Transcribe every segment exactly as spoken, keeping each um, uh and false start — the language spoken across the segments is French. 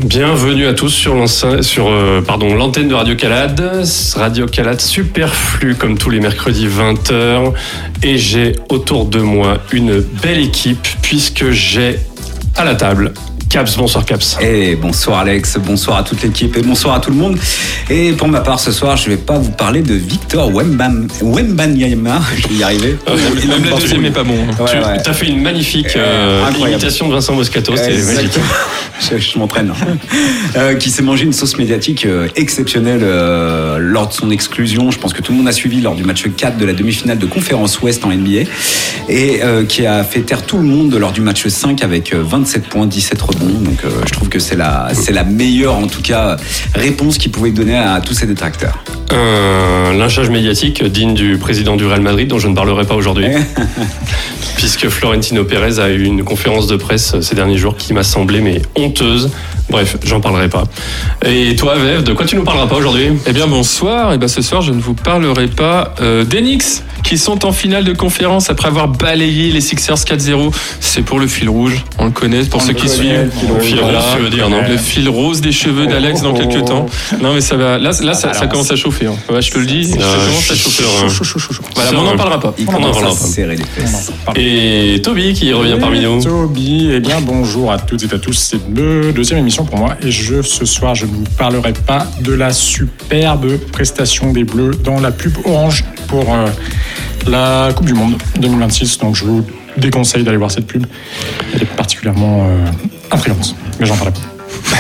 Bienvenue à tous sur, sur euh, pardon, l'antenne de Radio Calade. Radio Calade Superflu comme tous les mercredis vingt heures. Et j'ai autour de moi une belle équipe puisque j'ai à la table Caps. Bonsoir Caps. Et bonsoir Alex, bonsoir à toute l'équipe et bonsoir à tout le monde. Et pour ma part ce soir, je ne vais pas vous parler de Victor Wembanyama. Je vais y arriver. Euh, même la deuxième n'est pas bon. Ouais, tu ouais. as fait une magnifique euh, imitation de Vincent Moscato. C'était euh, magique. je, je m'entraîne. euh, qui s'est mangé une sauce médiatique euh, exceptionnelle euh, lors de son exclusion. Je pense que tout le monde a suivi lors du match quatre de la demi-finale de Conférence Ouest en N B A. Et euh, qui a fait taire tout le monde lors du match cinq avec vingt-sept points, dix-sept rebonds. Donc euh, je trouve que c'est la, c'est la meilleure en tout cas réponse qu'il pouvait donner à tous ses détracteurs. Un lynchage médiatique digne du président du Real Madrid dont je ne parlerai pas aujourd'hui. Puisque Florentino Pérez a eu une conférence de presse ces derniers jours qui m'a semblé mais honteuse. Bref, j'en parlerai pas. Et toi, Vev, de quoi tu nous parleras pas aujourd'hui ? Eh bien, bonsoir. Et ben, ce soir, je ne vous parlerai pas euh, des Knicks qui sont en finale de conférence après avoir balayé les Sixers quatre zéro. C'est pour le fil rouge, on le connaît, pour on ceux qui connaît, suivent. Le fil rose, tu veux dire, non ? Le fil rose des cheveux d'Alex dans quelques temps. Non, mais ça va. Là, là ça, ça commence à chauffer. Hein. Ouais, je te le dis, ça euh, commence à chauffer. Chaud, chaud, chaud, chaud. Voilà, on n'en parlera pas. Il on commence en parlera à serrer les fesses. Et Toby qui revient et parmi nous. Toby, eh bien, bonjour à toutes et à tous. C'est la deuxième émission pour moi. Et je, ce soir, je ne vous parlerai pas de la superbe prestation des Bleus dans la pub orange pour euh, la Coupe du Monde deux mille vingt-six. Donc, je vous déconseille d'aller voir cette pub. Elle est particulièrement euh, intrigante. Mais j'en parlerai pas.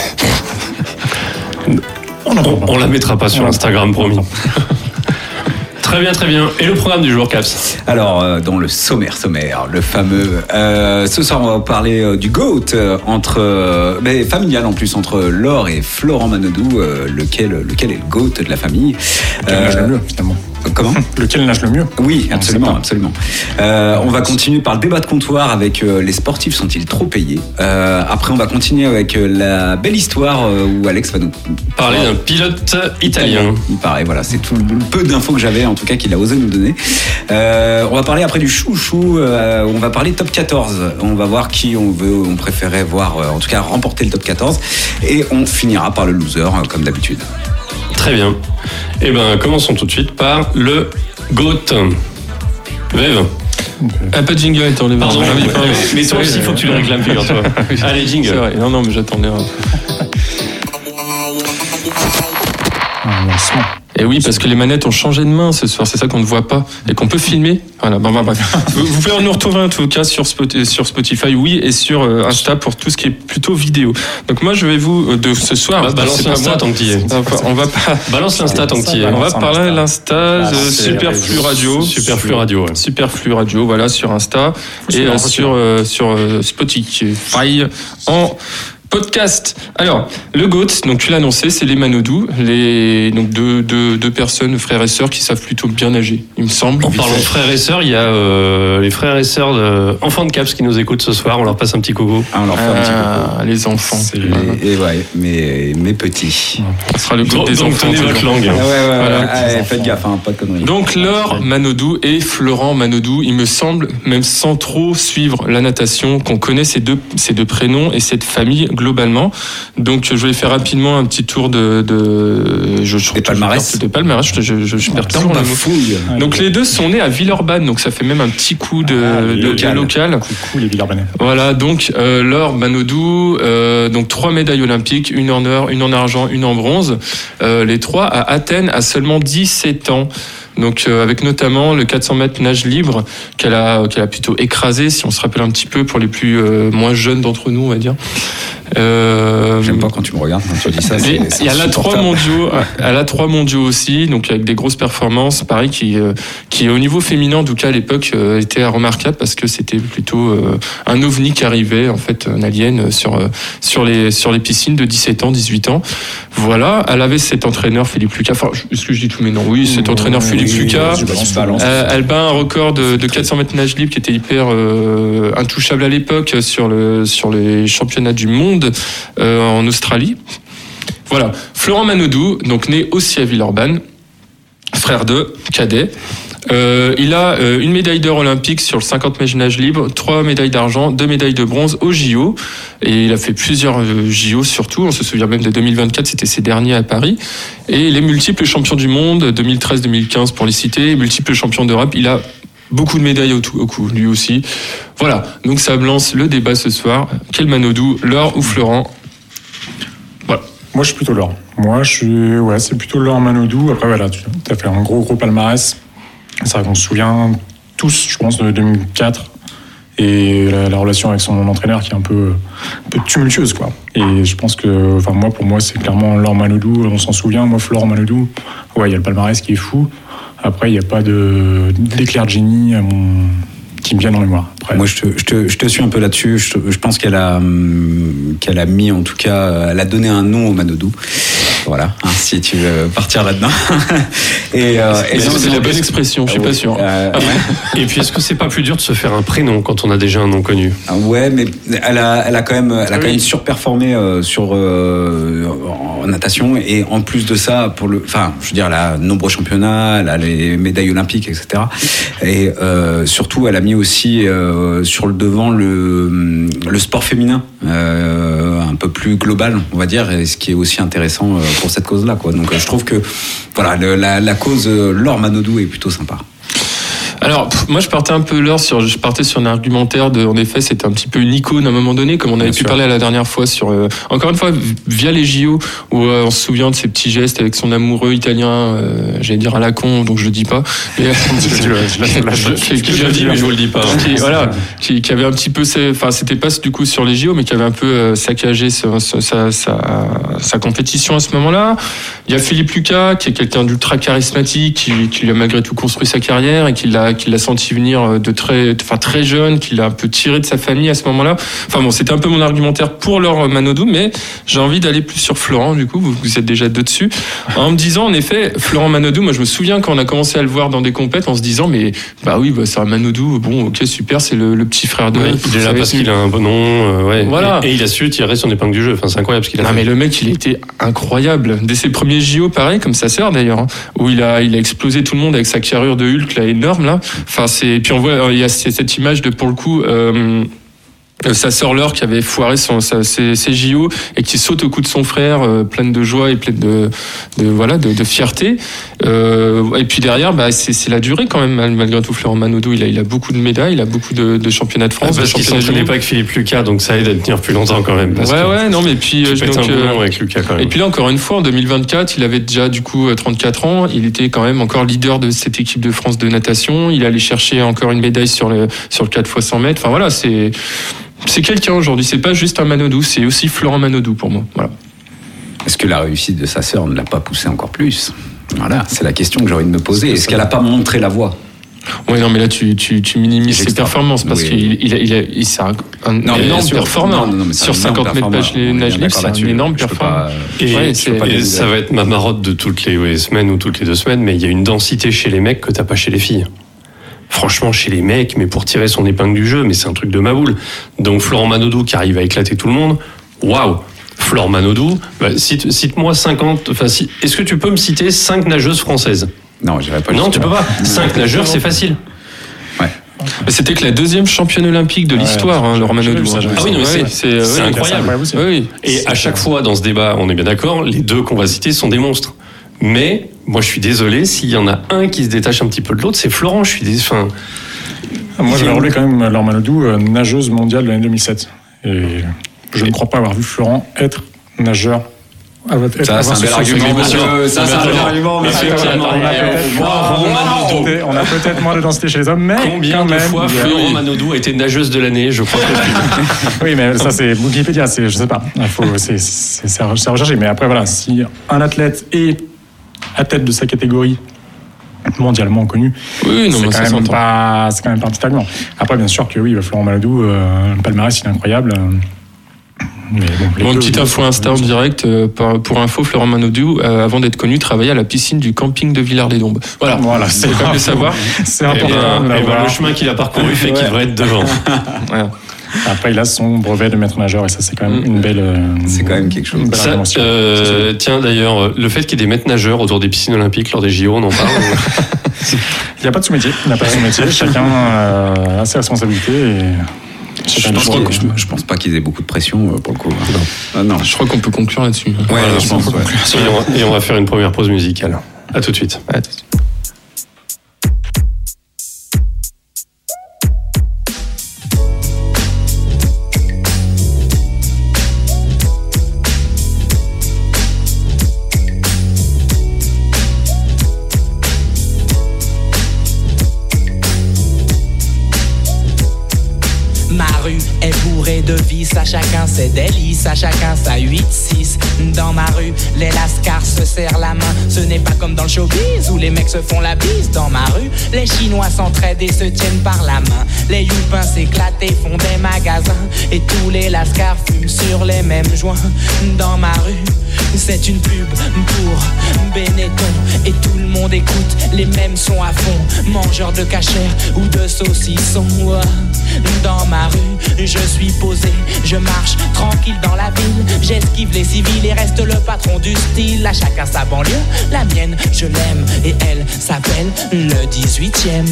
on, on, on la mettra pas sur Instagram, promis. Très bien, très bien. Et le programme du jour, Caps ? Alors, euh, dans le sommaire, sommaire, le fameux... Euh, ce soir, on va parler euh, du GOAT, euh, entre, euh, mais familial en plus, entre Laure et Florent Manodou, euh, lequel, lequel est le GOAT de la famille. Lequel euh, nage le mieux, finalement. Comment ? Lequel nage le mieux ? Oui, absolument, absolument. Euh, on va continuer par le débat de comptoir avec euh, les sportifs sont-ils trop payés ? euh, Après, on va continuer avec euh, la belle histoire euh, où Alex va nous parler d'un pilote italien. Il paraît, voilà, c'est tout le peu d'infos que j'avais, en tout cas, qu'il a osé nous donner. Euh, on va parler après du chouchou, euh, on va parler top quatorze. On va voir qui on veut, on préférait voir, euh, en tout cas, remporter le top quatorze. Et on finira par le loser, euh, comme d'habitude. Très bien. Eh bien, commençons tout de suite par le GOAT. Vev. Un peu de jingle, attendez. Pardon, mais, mais toi aussi, il faut que tu le réclames, figure-toi. Allez, jingle. C'est vrai. Non, non, mais j'attendais un... Un lancement. Et oui, parce que les manettes ont changé de main ce soir, c'est ça qu'on ne voit pas et qu'on peut filmer. Voilà, bon, bah, bref. vous, vous pouvez nous retrouver en tout cas sur Spotify, sur Spotify, oui, et sur euh, Insta pour tout ce qui est plutôt vidéo. Donc moi, je vais vous de ce soir. Bah, balance l'Insta tant que t'y es. On va pas. Balance l'Insta tant que t'y es. On va parler de l'Insta, ah, Superflu Radio, Superflu Radio, ouais. Superflu Radio, voilà sur Insta et euh, sur euh, sur euh, Spotify en podcast. Alors, le GOAT, donc tu l'as annoncé, c'est les Manodou, les donc deux, deux, deux personnes, frères et sœurs, qui savent plutôt bien nager, il me semble. En parlant de frères et sœurs, il y a euh, les frères et sœurs de enfants de Caps qui nous écoutent ce soir. On leur passe un petit coucou. Ah, on leur fait ah, un petit coucou. Les enfants. C'est les, et ouais, mes, mes petits. Ça sera le GOAT des donc, enfants. Donc tenez votre langue. Ah ouais, ouais, voilà. ouais, allez, faites gaffe, hein, pas de conneries. Donc Laure Manodou et Florent Manodou, il me semble, même sans trop suivre la natation, qu'on connaît ces deux, ces deux prénoms et cette famille globalement. Donc je vais faire rapidement un petit tour de, de je, je, des palmarès. Des palmarès, je, je, je, je perds toujours le mot. Donc les deux sont nés à Villeurbanne, donc ça fait même un petit coup de, ah, de local. local. Coucou les Villeurbanais. Voilà, donc euh, Laure Manodou, euh, donc trois médailles olympiques, une en or, une en argent, une en bronze. Euh, les trois à Athènes à seulement dix-sept ans. Donc euh, avec notamment le quatre cents mètres nage libre qu'elle a qu'elle a plutôt écrasé, si on se rappelle un petit peu pour les plus euh, moins jeunes d'entre nous, on va dire. Euh, J'aime pas quand tu me regardes quand tu dis ça. C'est, c'est il y a la trois mondiaux, elle a trois mondiaux aussi, donc avec des grosses performances, pareil qui euh, qui au niveau féminin en tout cas à l'époque euh, était remarquable parce que c'était plutôt euh, un ovni qui arrivait en fait un alien sur euh, sur les sur les piscines de dix-sept ans, dix-huit ans. Voilà, elle avait cet entraîneur Philippe Lucas. Enfin, est-ce que je dis tous mes noms ? Oui, cet entraîneur Philippe oui, Lucas. Euh, elle bat un record de, de quatre cents mètres nage libre qui était hyper euh, intouchable à l'époque sur le sur les championnats du monde euh, en Australie. Voilà, Florent Manodou, donc né aussi à Villeurbanne. frère de cadet. Euh, il a euh, une médaille d'or olympique sur le cinquante mètres nage libre, trois médailles d'argent, deux médailles de bronze au J O. Et il a fait plusieurs euh, J O surtout. On se souvient même de deux mille vingt-quatre, c'était ses derniers à Paris. Et il est multiple champion du monde, deux mille treize deux mille quinze pour les citer, multiple champion d'Europe. Il a beaucoup de médailles au, au cou, lui aussi. Voilà, donc ça lance le débat ce soir. Quel Manodou, Laure ou Florent? Voilà. Moi, je suis plutôt Laure. Moi, je suis, ouais, c'est plutôt Laure Manodou. Après, voilà, tu as fait un gros, gros palmarès. C'est vrai qu'on se souvient tous, je pense, de deux mille quatre et la, la relation avec son entraîneur qui est un peu, un peu tumultueuse, quoi. Et je pense que, enfin, moi, pour moi, c'est clairement Laure Manodou. On s'en souvient. Moi, Florent Manodou, ouais, il y a le palmarès qui est fou. Après, il n'y a pas de, d'éclair de génie à mon, qui me viennent en mémoire. Après. Moi, je te, je, te, je te suis un peu là-dessus. Je, je pense qu'elle a, qu'elle a mis, en tout cas, elle a donné un nom au Manodou. Voilà, hein, si tu veux partir là-dedans. et, euh, et c'est, c'est la bonne expression, je suis ah, pas sûr. Euh, ouais. Et puis, est-ce que c'est pas plus dur de se faire un prénom quand on a déjà un nom connu? Ah ouais, mais elle a, elle a quand même, elle a oui. quand même surperformé euh, sur euh, en natation et en plus de ça, pour le, enfin, je veux dire, elle a de nombreux championnats, elle a les médailles olympiques, et cetera. Et euh, surtout, elle a mis aussi euh, sur le devant le, le sport féminin, euh, un peu plus global, on va dire, et ce qui est aussi intéressant euh, pour cette cause-là, quoi. Donc, je trouve que voilà, le, la, la cause Laure Manodou est plutôt sympa. Alors, pff, moi, je partais un peu l'heure sur, je partais sur un argumentaire de, en effet, c'était un petit peu une icône à un moment donné, comme on avait Bien pu sûr. parler à la dernière fois sur, euh, encore une fois, via les J O, où euh, on se souvient de ses petits gestes avec son amoureux italien, euh, j'allais dire à la con, donc je le dis pas. Et, euh, je le dis, mais je vous le dis pas. Qui, voilà, qui, qui avait un petit peu, enfin, c'était pas du coup sur les J O, mais qui avait un peu euh, saccagé sa, sa, sa, sa compétition à ce moment-là. Il y a Philippe Lucas, qui est quelqu'un d'ultra charismatique, qui, qui lui a malgré tout construit sa carrière et qui l'a qu'il l'a senti venir de très, enfin très jeune, qu'il l'a un peu tiré de sa famille à ce moment-là. Enfin bon, c'était un peu mon argumentaire pour Laure Manodou, mais j'ai envie d'aller plus sur Florent. Du coup, vous, vous êtes déjà deux dessus. En me disant, en effet, Florent Manodou, moi je me souviens quand on a commencé à le voir dans des compètes, en se disant, mais bah oui, bah, c'est un Manodou. Bon, ok, super, c'est le, le petit frère de. Ouais, il est là parce qu'il a un bon nom, euh, ouais. Voilà. Et, et il a su tirer son épingle du jeu. Enfin, c'est incroyable ce qu'il a. Non, fait. mais le mec, il était incroyable. Dès ses premiers J O, pareil, comme sa sœur d'ailleurs, hein, où il a, il a explosé tout le monde avec sa carrure de Hulk là énorme là. Enfin, c'est et puis on voit, il y a cette image de, pour le coup, euh, sa sœur Laure qui avait foiré son, sa, ses, ses J O et qui saute au cou de son frère, euh, pleine de joie et pleine de, de voilà, de, de fierté. Euh, et puis derrière, bah, c'est, c'est la durée quand même, malgré tout. Florent Manodou, il a, il a beaucoup de médailles, il a beaucoup de, de championnats de France. Ah, parce qu'il s'entraînait pas avec Philippe Lucas, donc ça aide à tenir plus longtemps quand même. Parce ouais, que ouais, non, mais puis tu donc, un bon nom avec Lucas quand même. Et puis là, encore une fois, en deux mille vingt-quatre, il avait déjà du coup trente-quatre ans. Il était quand même encore leader de cette équipe de France de natation. Il allait chercher encore une médaille sur le sur le quatre fois cent mètres. Enfin voilà, c'est C'est quelqu'un aujourd'hui, c'est pas juste un Manodou, c'est aussi Florent Manodou pour moi. Voilà. Est-ce que la réussite de sa sœur ne l'a pas poussé encore plus? Voilà, c'est la question que j'ai envie de me poser. Est-ce qu'elle n'a pas montré la voie? Ouais, non, mais là, tu, tu, tu minimises ses performances parce oui. qu'il il a, il a, il c'est un, un non, énorme performant. Non, non, non, sur cinquante mètres nage libre, c'est un énorme performant. Et, ouais, c'est, et ça va être ma marotte de toutes les semaines ou toutes les deux semaines, mais il y a une densité chez les mecs que t'as pas chez les filles. Franchement, chez les mecs, mais pour tirer son épingle du jeu, mais c'est un truc de ma boule. Donc Florent Manodou qui arrive à éclater tout le monde, waouh! Florent Manodou, bah, cite, cite-moi cinquante, enfin, si, est-ce que tu peux me citer cinq nageuses françaises? Non, je dirais pas. Non, tu peux pas. cinq nageurs, c'est facile. Ouais. C'était que la deuxième championne olympique de l'histoire, ouais, hein, Laure Manodou. Ah oui, non, mais c'est, c'est, c'est ouais, incroyable. C'est incroyable. Oui. Et à chaque fois dans ce débat, on est bien d'accord, les deux qu'on va citer sont des monstres. Mais moi, je suis désolé, s'il y en a un qui se détache un petit peu de l'autre, c'est Florent. Je suis des... enfin, moi, je vais relever quand même Laure Manodou, nageuse mondiale de l'année deux mille sept. Et je ne crois pas avoir vu Florent être nageur. Être ça, c'est un bel argument. Ça, c'est un bel argument. On a peut-être moins de densité chez les hommes, mais combien de fois Florent Manodou a été nageuse de l'année? Je crois que oui, mais ça, c'est Wikipédia. C'est, je sais pas. Il faut, c'est, c'est, c'est à rechercher. Mais après, voilà, si un athlète est à tête de sa catégorie mondialement connu, oui, non, c'est, mais quand même pas, c'est quand même pas un petit argument. Après, bien sûr que oui, Florent Manodou, euh, le palmarès, il est incroyable. Mais bon, bon, une petite info Insta en direct, euh, pour info, Florent Manodou, euh, avant d'être connu, travaillait à la piscine du camping de Villars-les-Dombes. Voilà, voilà, c'est comme le savoir. C'est important. Et, euh, et ben, le chemin qu'il a parcouru fait ouais. qu'il devrait être devant. Voilà. Après, il a son brevet de maître nageur et ça, c'est quand même une belle. Euh, c'est quand même quelque chose. Une belle Ça, euh, tiens, d'ailleurs, le fait qu'il y ait des maîtres nageurs autour des piscines olympiques lors des J O, on en parle. Il n'y a pas de sous-métier. Il n'y a pas de sous-métier. Chacun euh, a ses responsabilités. Et... Je pense, que, je, je pense pas qu'ils aient beaucoup de pression pour le coup. Non. Ah, non. Je crois qu'on peut conclure là-dessus. Ouais, voilà, je pense. Ouais. Et, on va, et on va faire une première pause musicale. À tout de suite. À tout de suite. De vices, à chacun ses délices, à chacun sa huit six. Dans ma rue, les lascars se serrent la main. Ce n'est pas comme dans le showbiz où les mecs se font la bise. Dans ma rue, les Chinois s'entraident et se tiennent par la main. Les youpins s'éclatent et font des magasins. Et tous les lascars fument sur les mêmes joints. Dans ma rue, c'est une pub pour Benetton. Et tout le monde écoute les mêmes sons à fond. Mangeurs de cachère ou de saucissons. Dans ma rue, je suis posé, je marche tranquille dans la ville. J'esquive les civils et reste le patron du style. À chacun sa banlieue, la mienne je l'aime. Et elle s'appelle le dix-huitième.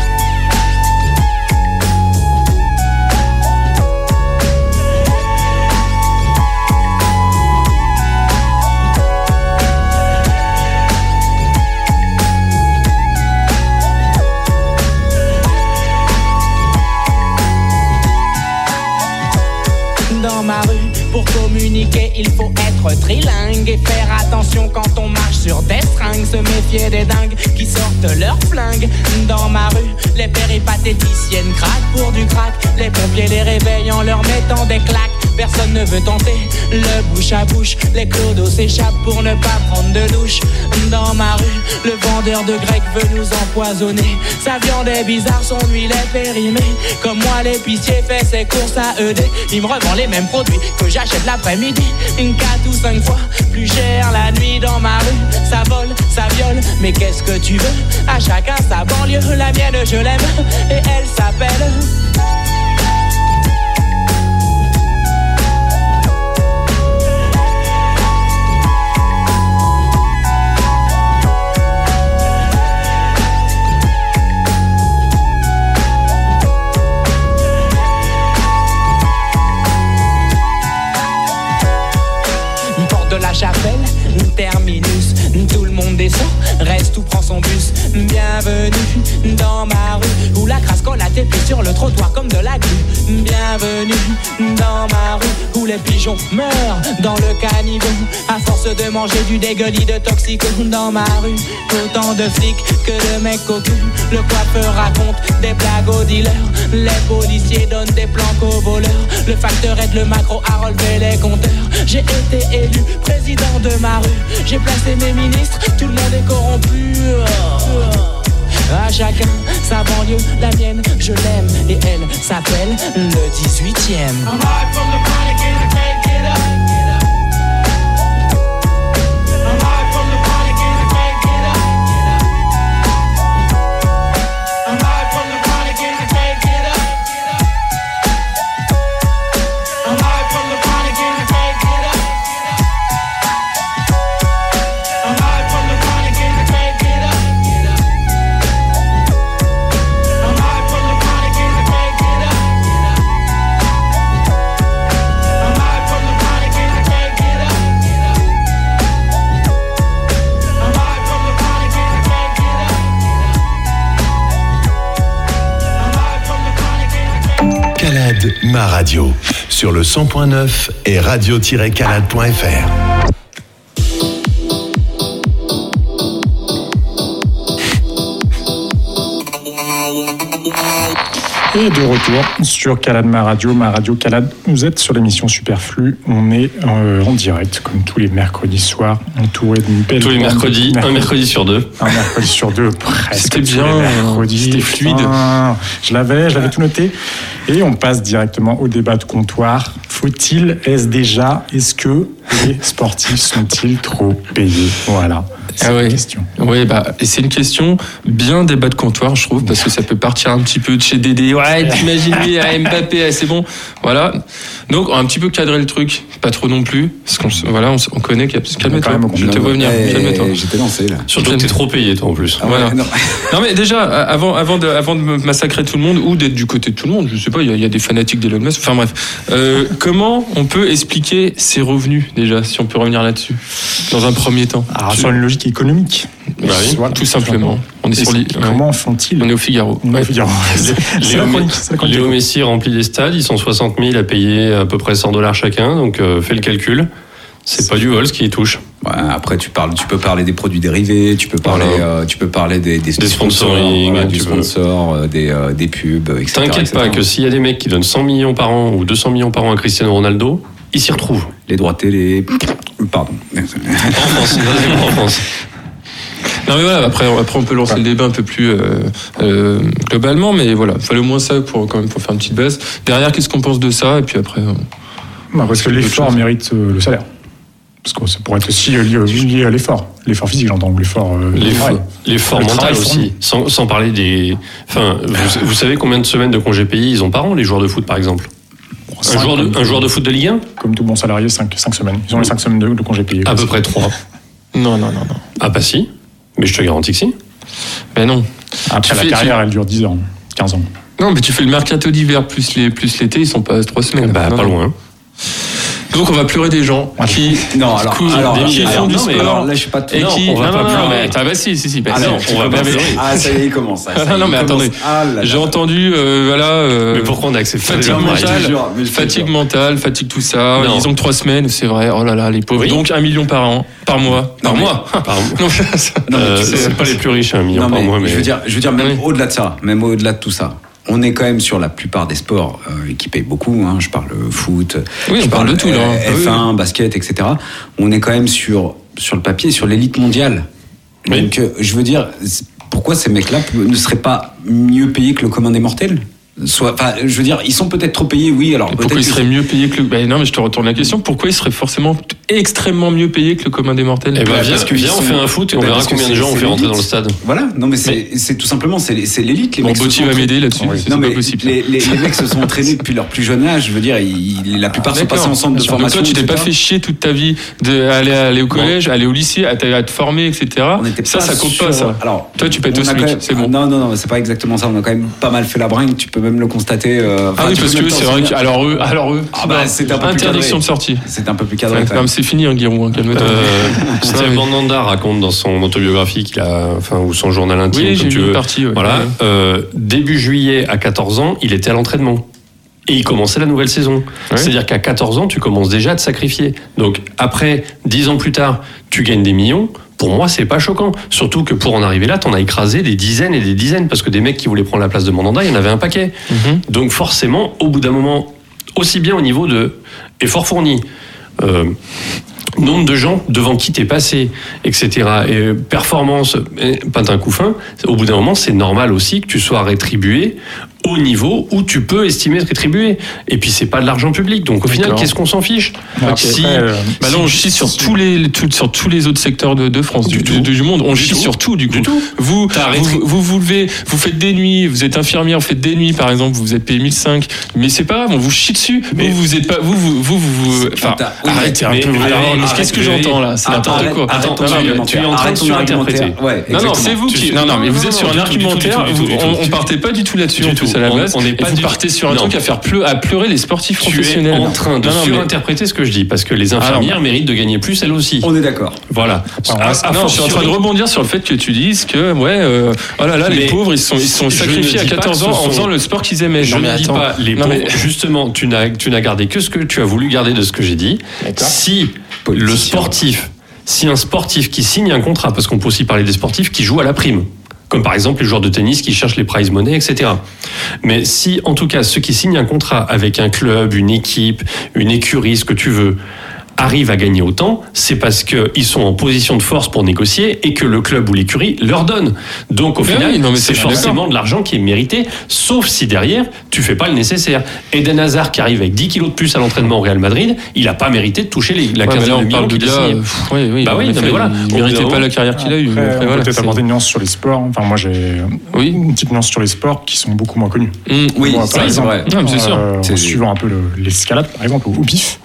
Dans ma rue, pour communiquer, il faut être trilingue et faire attention quand on marche sur des seringues. Se méfier des dingues qui sortent leurs flingues. Dans ma rue, les péripatéticiennes craquent pour du crack. Les pompiers les réveillent en leur mettant des claques. Personne ne veut tenter le bouche à bouche. Les clodos s'échappent pour ne pas prendre de douche. Dans ma rue, le vendeur de grec veut nous empoisonner. Sa viande est bizarre, son huile est périmée. Comme moi, l'épicier fait ses courses à E D. Il me revend les mêmes produits que j'achète l'après-midi. Une quatre ou cinq fois plus cher la nuit. Dans ma rue, ça vole, ça viole. Mais qu'est-ce que tu veux? À chacun sa banlieue. La mienne, je l'aime et elle s'appelle... La chapelle, terminus, tout le monde descend, reste ou prend son bus. Bienvenue dans ma rue, où la crasse colle à tes pieds sur le trottoir comme de la glu. Bienvenue dans ma rue, où les pigeons meurent dans le caniveau à force de manger du dégueulis de toxico. Dans ma rue, autant de flics que de mecs cocus. Le coiffeur raconte des blagues aux dealers. Les policiers donnent des planques aux voleurs. Le facteur aide le macro à relever les compteurs. J'ai été élu président de ma rue. J'ai placé mes ministres, tout le monde est corrompu. À chacun sa banlieue, la mienne je l'aime et elle s'appelle le dix-huitième. Ma radio, sur le cent point neuf et radio tiret calade point f r. Et de retour sur Calade Ma Radio, Ma Radio Calade. Vous êtes sur l'émission Superflu. On est euh, en direct, comme tous les mercredis soirs, entouré d'une belle... Tous les mercredis, mercredi. un mercredi sur deux. Un mercredi sur deux, presque. C'était bien, c'était fluide. Enfin, je l'avais, je l'avais tout noté. Et on passe directement au débat de comptoir. Faut-il, est-ce déjà, est-ce que les sportifs sont-ils trop payés? Voilà. C'est ah ouais. une question. Oui, bah, et c'est une question bien débat de comptoir, je trouve, parce que ça peut partir un petit peu de chez Dédé. ouais, t'imagines lui, à Mbappé, ah, c'est bon. Voilà. Donc, un petit peu cadrer le truc. Pas trop non plus. Parce qu'on, voilà, on, on connaît. Calme-toi. Je te vois venir. Eh, Calme-toi. J'étais lancé, là. Surtout que t'es trop payé, toi, en plus. Ah ouais, Voilà. non. Non, mais déjà, avant, avant de, avant de me massacrer tout le monde, ou d'être du côté de tout le monde, je sais pas, il y, a- il y a des fanatiques d'Elon Musk. Enfin, bref. Euh, comment on peut expliquer ces revenus, déjà, si on peut revenir là-dessus, dans un premier temps? Alors, sur une logique économique. Bah oui, Voilà, tout simplement. On est Et sur les, comment font-ils on est au Figaro. On est au Figaro. C'est c'est la Léo, chronique, c'est la chronique. Léo Messi remplit des stades, ils sont soixante mille à payer à peu près cent dollars chacun, donc euh, fais le calcul. C'est pas du vol ce qui y touche. Ouais, après, tu, parles, tu peux parler des produits dérivés, tu peux parler, Voilà. euh, tu peux parler des, des, Des sponsoring, voilà, tu du peux. sponsor, euh, des, euh, des pubs, et cetera. T'inquiète et cetera. pas que s'il y a des mecs qui donnent cent millions par an ou deux cents millions par an à Cristiano Ronaldo, ils s'y retrouvent. Les droits télé. Pardon. En France, en France. Non mais voilà, après, après on peut lancer le débat un peu plus euh, euh, globalement, mais voilà, il fallait au moins ça pour quand même pour faire une petite base. Derrière, qu'est-ce qu'on pense de ça? Et puis après, euh, Bah, parce que l'effort mérite euh, le salaire. Parce que ça pourrait être aussi euh, lié, lié à l'effort. L'effort physique, j'entends, ou l'effort. euh, du L'effort, travail. l'effort Le mental travail aussi, fourni. sans, sans parler des... Enfin, vous, vous savez combien de semaines de congés payés ils ont par an, les joueurs de foot, par exemple? Un Cinq, joueur, de, un joueur de foot de Ligue un? Comme tout bon salarié, cinq semaines. Ils ont les cinq semaines de, de congés payés. À peu près trois. non, non, non, non. Ah bah si, mais je te garantis que si. Mais non. Après, Tu la fais- carrière, elle dure dix ans, quinze ans. Non, mais tu fais le mercato d'hiver plus les plus l'été, ils sont pas à trois semaines. Bah Non, pas non. loin. Donc on va pleurer des gens qui Non, alors, courent, alors, des alors, qui alors, font du non, mais sport alors, là, je suis pas tout- et non, qui on va non, pas non, non, pleurer. mais ah bah si si si. Bah, Ah, non, non, on va peux pas mais- pleurer. Ah, ça y est, il commence. Ça, ça y est, Ah, non, il mais commence. attendez. Ah là là. J'ai entendu euh, voilà euh, Mais pourquoi on a accepté fatigue les mais je te mentale, jure, mais je te fatigue jure. mentale, fatigue tout ça. Non. Ils ont que trois semaines, c'est vrai. Oh là là, les pauvres. Oui. Donc un million par an, par mois, par mais- mois. Par- Non, Non, mais Euh, tu sais, c'est pas les plus riches, un million Non, par mais mois, mais je veux dire, je veux dire même Oui. au-delà de ça, même au-delà de tout ça, on est quand même sur la plupart des sports euh, qui payent beaucoup. Hein, je parle foot, Oui, je on parle de tout, là. euh, Ah oui, F un, basket, et cetera. On est quand même sur sur le papier, sur l'élite mondiale. Oui. Donc, euh, je veux dire, c'est- pourquoi ces mecs-là ne seraient pas mieux payés que le commun des mortels? Soit, enfin, je veux dire, ils sont peut-être trop payés, oui. Alors Et peut-être pourquoi ils que seraient mieux payés que le. Ben non, mais je te retourne la question. Pourquoi ils seraient forcément extrêmement mieux payés que le commun des mortels? Eh ben, Ouais, viens, parce que viens, ils on sont- fait un foot et on Ouais, verra parce que combien de c'est- gens on c'est fait rentrer l'élite. dans le stade. Voilà, non mais c'est c'est tout simplement c'est c'est l'élite. Les Bon, mecs se Botti sont va entraînés- m'aider là-dessus. C'est Non pas mais possible. les, les, les mecs se sont entraînés depuis leur plus jeune âge. Je veux dire, ils, la plupart sont D'accord. passés en centre de Donc formation. toi, tu t'es pas et cetera. fait chier toute ta vie d'aller aller au collège, aller au lycée, à, te- à te former, et cetera. On était Ça, pas ça compte sur- pas, ça. Alors, Toi, tu pètes on au a SMIC, quand même- c'est bon. Ah, non, non, non, c'est pas exactement ça. On a quand même pas mal fait la bringue. Tu peux même le constater. euh, enfin, Ah oui, tu parce peux que même c'est t'en vrai que. souvenir. Alors eux, alors eux. Ah bah, non, c'est un peu plus interdiction cadré. de sortie. C'est un peu plus cadré. Ouais, quand non, même. mais c'est fini, hein, Guérou, hein, calme-toi. Euh, Non, Steve mais- Mandanda raconte dans son autobiographie qu'il a, enfin, ou son journal intime, Oui, comme j'ai tu vu une veux. partie. Ouais. Voilà, Ouais. euh, début juillet à quatorze ans, il était à l'entraînement. Et il commençait la nouvelle saison. Ouais. C'est-à-dire qu'à quatorze ans, tu commences déjà à te sacrifier. Donc après, dix ans plus tard, tu gagnes des millions. Pour moi, c'est pas choquant. Surtout que pour en arriver là, t'en as écrasé des dizaines et des dizaines. Parce que des mecs qui voulaient prendre la place de Mandanda, il y en avait un paquet. Mhm. Donc forcément, au bout d'un moment, aussi bien au niveau de effort fourni, euh, nombre de gens devant qui t'es passé, et cetera. Et performance, et pas d'un coup fin, au bout d'un moment, c'est normal aussi que tu sois rétribué au niveau où tu peux estimer être rétribué. Et puis, c'est pas de l'argent public. Donc, au final, D'accord. qu'est-ce qu'on s'en fiche? Après, Si- euh, Bah là, on chie sur tous les, tout- sur tous les autres secteurs de, de France, du, Du tout. du, du monde. On Du chie tout. sur tout, du coup. Du tout. Vous, T'as vous, arrêté. vous vous levez, vous faites des nuits, vous êtes infirmière, vous faites des nuits, par exemple, vous êtes payé mille cinq, mais c'est pas grave, on vous chie dessus. Mais- vous, vous êtes pas, vous, vous, vous, vous, vous- enfin, T'as- oui, arrêtez un mais- peu. mais- Alors, mais- mais qu'est-ce que arrête, j'entends mais- là? C'est Attends, n'importe quoi. arrête, Attends, non, ton non, mais argumentaire. tu es en train de Arrête ton surinterpréter. argumentaire. Ouais, Non, non, exactement. c'est vous Tu- qui. non, Non, non, mais non, vous non, êtes sur non, un du tout, du tout, argumentaire. du tout, vous- du tout, On du on tout. partait pas du tout là-dessus Du en plus tout. à la On- base. on n'est pas Et vous du- partez sur un non. truc à faire pleu- à pleurer les sportifs Tu es professionnels. en train de Non, non, mais- surinterpréter ce que je dis, parce que les infirmières méritent de gagner plus, elles aussi. On est d'accord. Voilà. Ah, À- à non, je suis en train de fortiori- rebondir sur le fait que tu dises que, ouais, euh, oh là là, les Mais pauvres, ils se sont, ils se sont je sacrifiés ne à dis pas quatorze que ans ce en sont- faisant le sport qu'ils aimaient. Je Non, mais ne dis attends. pas les Non, pauvres. mais- Justement, tu n'as, tu n'as gardé que ce que tu as voulu garder de ce que j'ai dit. D'accord. Si Politicien. le sportif, si un sportif qui signe un contrat, parce qu'on peut aussi parler des sportifs qui jouent à la prime, comme par exemple les joueurs de tennis qui cherchent les prize money, et cetera. Mais si, en tout cas, ceux qui signent un contrat avec un club, une équipe, une écurie, ce que tu veux, arrivent à gagner autant, c'est parce qu'ils sont en position de force pour négocier et que le club ou l'écurie leur donne. Donc au Mais final, oui, non, mais c'est c'est forcément de l'argent qui est mérité, sauf si derrière, tu fais pas le nécessaire. Eden Hazard qui arrive avec dix kilos de plus à l'entraînement au Real Madrid, il a pas mérité de toucher les, la Ouais, mais quinzaine là, de on millions parle de qu'il a gars. signé. euh, pff, oui, oui, Bah oui, en non, effet, mais voilà. Il Au méritait bout d'un pas la carrière qu'il a eue. Après, Après, on peut voilà, peut-être c'est- apporter une nuance sur les sports. Enfin, moi, j'ai Oui. une petite nuance sur les sports qui sont beaucoup moins connus. Mmh. Oui, Moi, c'est par exemple, vrai. Non, mais c'est sûr. euh, C'est- en suivant un peu le- l'escalade, par exemple, au pif,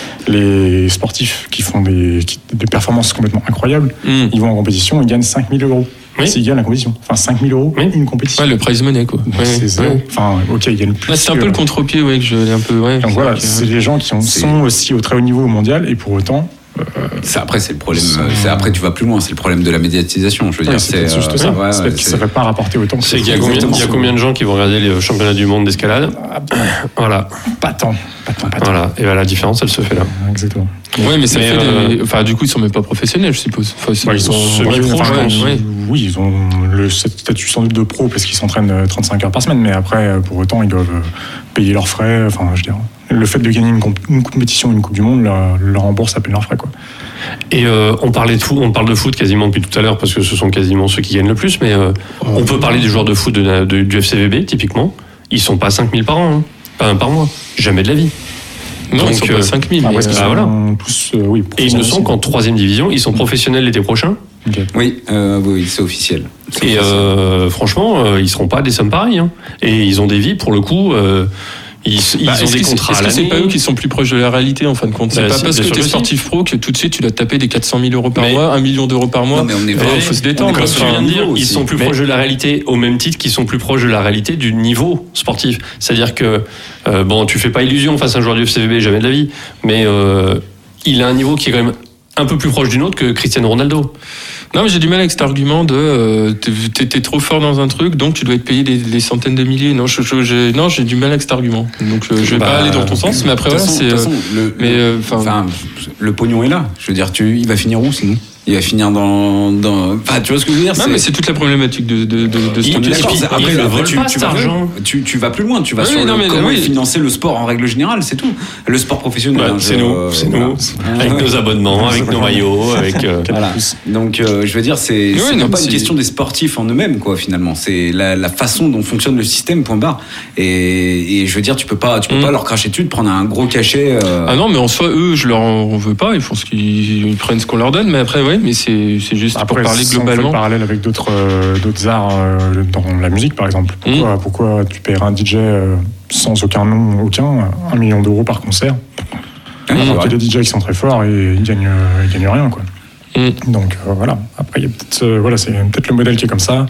les sportifs qui font des, qui- des performances complètement incroyables, Mmh. ils vont en compétition, ils gagnent cinq mille euros. Oui. S'ils gagnent la compétition. Enfin, cinq mille euros, Oui. une compétition. Ouais, le prize money, quoi. Donc, Ouais, c'est ouais. zéro. Enfin, ok, ils gagnent plus. Là, c'est un que- peu le contre-pied, ouais, que je l'ai un peu. Ouais, Donc voilà, que- c'est des gens qui ont- C'est- sont aussi au très haut niveau mondial et pour autant. Ça, après, c'est le problème. C'est- euh, c'est- après, tu vas plus loin. C'est le problème de la médiatisation. Je veux Ouais, dire, c'est c'est peut-être juste euh, ça. ouais, c'est ouais, peut-être qu'ils ne c'est- seraient pas rapportés autant que C'est ça. qu'il y a combien, il y a Exactement. combien de gens qui vont regarder les championnats du monde d'escalade? Voilà, Pas tant. Pas tant, pas tant. voilà. Et ben, la différence, elle se fait là. Exactement. Ouais, mais ça Mais, fait euh, des. Enfin, du coup, ils sont même pas professionnels, je suppose. Enfin, c'est- Ouais, ils sont semi-pro, enfin, je pense. ouais, Oui, ils ont le statut sans doute de pro parce qu'ils s'entraînent euh, trente-cinq heures par semaine, mais après, euh, pour autant, ils doivent euh, payer leurs frais. Enfin, je veux dire, le fait de gagner une, comp- une compétition, une Coupe du Monde, leur, leur rembourse à peine leurs frais, quoi. Et euh, on parlait de foot, on parle de foot quasiment depuis tout à l'heure parce que ce sont quasiment ceux qui gagnent le plus, mais euh, on peut parler des joueurs de foot de, de- du F C V B typiquement. Ils sont pas cinq mille par an, hein. Pas un par mois, jamais de la vie. Non, Donc, ils sont euh, pas cinq mille. Ah, mais, parce qu'ils euh, bah, sont voilà. tous, euh, oui, Et ils ne sont qu'en troisième division, ils sont professionnels l'été prochain. Ok. Oui, euh, oui, oui, c'est officiel. C'est Et officiel. euh, franchement, euh, ils seront pas à des sommes pareilles. Hein. Et ils ont des vies pour le coup. Euh, ils ils Bah, ont est-ce des que c'est- contrats Est-ce à que c'est l'année. pas eux qui sont plus proches de la réalité en fin de compte? C'est Bah, pas si, parce bien que sûr t'es que si. sportif pro que tout de suite tu dois te taper des quatre cent mille euros par Mais- mois, un million d'euros par mois. Non, mais on est Il vraiment- faut se on est détendre. Comme Comme tu sur viens un de dire, niveau ils aussi. sont plus Mais- proches de la réalité au même titre qu'ils sont plus proches de la réalité du niveau sportif. C'est-à-dire que, euh, bon, tu fais pas illusion face à un joueur du F C V B, jamais de la vie, mais euh, il a un niveau qui est quand même un peu plus proche du nôtre que Cristiano Ronaldo. Non, mais j'ai du mal avec cet argument de euh, t'es, t'es trop fort dans un truc, donc tu dois être payé des, des centaines de milliers. Non, je, je- j'ai, non, j'ai du mal avec cet argument. Donc je, je vais Bah, pas aller dans ton sens, mais après De voilà, toute façon- c'est. de euh, toute façon, le, mais, le- euh, 'fin- enfin, le pognon est là. Je veux dire, tu, il va finir où sinon? Il va finir dans, dans. Enfin, tu vois ce que je veux dire? Non, c'est- mais c'est toute la problématique de, de, de, de Il- ce il- truc. D'accord, puis, c'est- il après, le après, vole tu, pas, tu cet vas, argent. tu, tu vas plus loin, tu vas Oui, sur non, le, mais- comment oui. financer le sport en règle générale, c'est tout. Le sport professionnel. Ouais, hein, c'est je- nous, euh, c'est voilà. nous, avec nos abonnements, avec nos maillots, avec. euh, Voilà. Donc, euh, je veux dire, c'est Oui, c'est non, même pas mais une c'est- question des sportifs en eux-mêmes, quoi, finalement. C'est la, la façon dont fonctionne le système, point barre. Et, et je veux dire, tu peux pas, tu peux Mm. pas leur cracher dessus, de prendre un gros cachet. euh, Ah non, mais en soi, eux, je leur en veux pas. Ils font ce qu'ils ils prennent ce qu'on leur donne. Mais après, ouais, mais c'est, c'est juste Après, pour parler si on fait globalement. le parallèle avec d'autres euh, d'autres arts euh, dans la musique, par exemple. Pourquoi, pourquoi tu paierais un D J euh, sans aucun nom, aucun, un million d'euros par concert? hein, c'est Alors vrai. qu'il y a des D J qui sont très forts et ils gagnent, euh, ils gagnent rien, quoi. Mm. Donc euh, voilà. Après, il y a peut-être, euh, voilà, c'est peut-être le modèle qui est comme ça.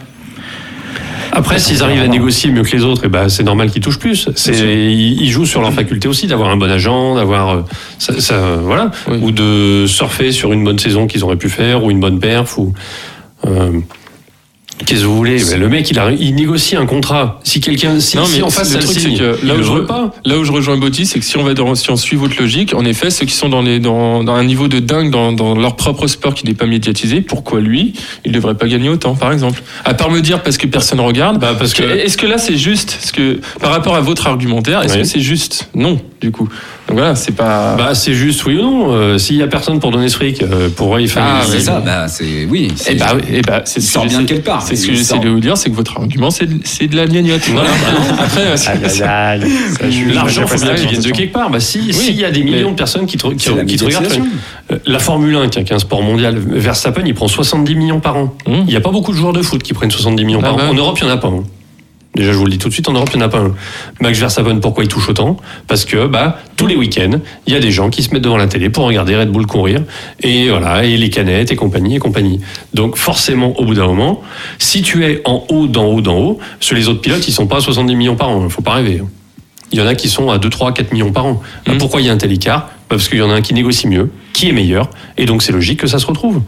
Après, s'ils arrivent à négocier mieux que les autres, et ben c'est normal qu'ils touchent plus. C'est, ils, ils jouent sur leur faculté aussi d'avoir un bon agent, d'avoir, euh, ça, ça, voilà, Oui. ou de surfer sur une bonne saison qu'ils auraient pu faire, ou une bonne perf, ou. euh, Qu'est-ce que vous voulez? Ben, le mec, il, a, il négocie un contrat. Si quelqu'un, si, Non, si mais en face, le ça truc, le c'est signe, que là il où, le je, veut pas. là où je rejoins Baudy, c'est que si on va dans, si on suit votre logique, en effet, ceux qui sont dans, les, dans, dans un niveau de dingue dans, dans leur propre sport qui n'est pas médiatisé, pourquoi lui, il devrait pas gagner autant, par exemple? À part me dire parce que personne regarde. Bah, parce que- Est-ce que là, c'est juste? Est-ce que, par rapport à votre argumentaire, est-ce Oui. que c'est juste? Non, du coup. Donc voilà, c'est pas. Bah, c'est juste oui ou non. Euh, s'il y a personne pour donner ce fric, euh, pour il fait. Ah, c'est ouais, ça, mais- bah, c'est, oui. Eh c'est- bah, oui, eh bah, c'est il ce que sort bien j'essaie- de quelque part. C'est ce que Il j'essaie sort. de vous dire, c'est que votre argument, c'est de, c'est de la gnognotte. Voilà. Après, c'est- L'argent, faut bien qu'il vienne de quelque quelque part. Bah, si, s'il y a des millions mais- de personnes qui te, qui, C'est la qui te regardent. médiatisation. euh, La Formule un, qui est un sport mondial, Verstappen, il prend soixante-dix millions par an. Mmh. Il n'y a pas beaucoup de joueurs de foot qui prennent soixante-dix millions Ah par bah. an. En Europe, il n'y en a pas. hein. Déjà, je vous le dis tout de suite, en Europe, il n'y en a pas un. Max Verstappen, pourquoi il touche autant? Parce que, bah, tous les week-ends, il y a des gens qui se mettent devant la télé pour regarder Red Bull courir. Et voilà, et les canettes et compagnie et compagnie. Donc, forcément, au bout d'un moment, si tu es en haut, d'en haut, d'en haut, sur les autres pilotes, ils sont pas à soixante-dix millions par an. Il faut pas rêver. hein. Il y en a qui sont à deux, trois, quatre millions par an. Mmh. Pourquoi il y a un tel écart? Bah, parce qu'il y en a un qui négocie mieux, qui est meilleur. Et donc, c'est logique que ça se retrouve.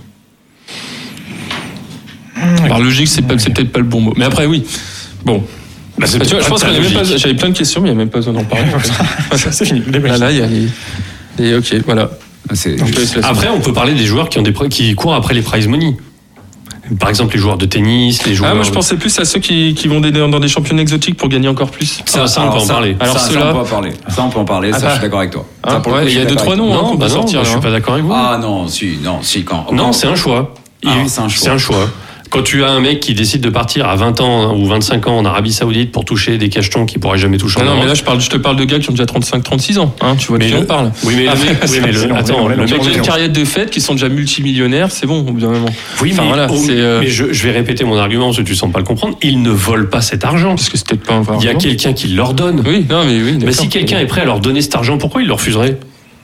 Par logique, c'est, pas, c'est peut-être pas le bon mot. Mais après, oui. Bon. Bah, c'est Bah, tu vois, je pas pense très qu'on a même pas, logique. j'avais plein de questions, mais il n'y a même pas besoin d'en parler. c'est fini. le débat. Là, là, il y a les. Et ok, voilà. C'est- Donc, je te laisse la suite. Après, on peut parler des joueurs qui, ont des, pri- qui courent après les prize money. Par exemple, les joueurs de tennis, les joueurs. Ah, moi je pensais plus à ceux qui, qui vont des- dans des championnats exotiques pour gagner encore plus. Ça, ça, on Alors, peut en ça- parler. Alors ça, ça, ceux-là- on peut en parler. Ça, on peut en parler. Ah ça, bah. je suis d'accord avec toi. Hein, Ça, pour le ouais, coup, je il y suis a deux, d'accord trois avec noms, toi. hein, qu'on bah peut non, sortir. bah, je suis là. pas d'accord avec vous. Ah non, si, non, si, quand. Non, quand- c'est un choix. Il- Ah, c'est un choix. C'est un choix. Quand tu as un mec qui décide de partir à vingt ans hein, ou vingt-cinq ans en Arabie Saoudite pour toucher des cachetons qu'il pourrait jamais toucher en Non, non, mais Europe. là je, parle, je te parle de gars qui ont déjà trente-cinq trente-six ans. Hein, tu vois de Mais qui le- on parle. Oui, mais, Ah, le mec- oui, mais le- c'est long, attends, on est le long, mec Les mecs qui ont qui- une carrière de fête, qui sont déjà multimillionnaires, c'est bon au bout d'un moment. Oui, Enfin, mais, voilà, oh, c'est, euh, mais je, je vais répéter mon argument parce que tu sens pas le comprendre. Ils ne volent pas cet argent. Parce que c'est peut-être pas un vrai Il y a argument. quelqu'un qui leur donne. Oui, non, mais oui. Mais d'accord. si quelqu'un est prêt à leur donner cet argent, pourquoi il le refuserait?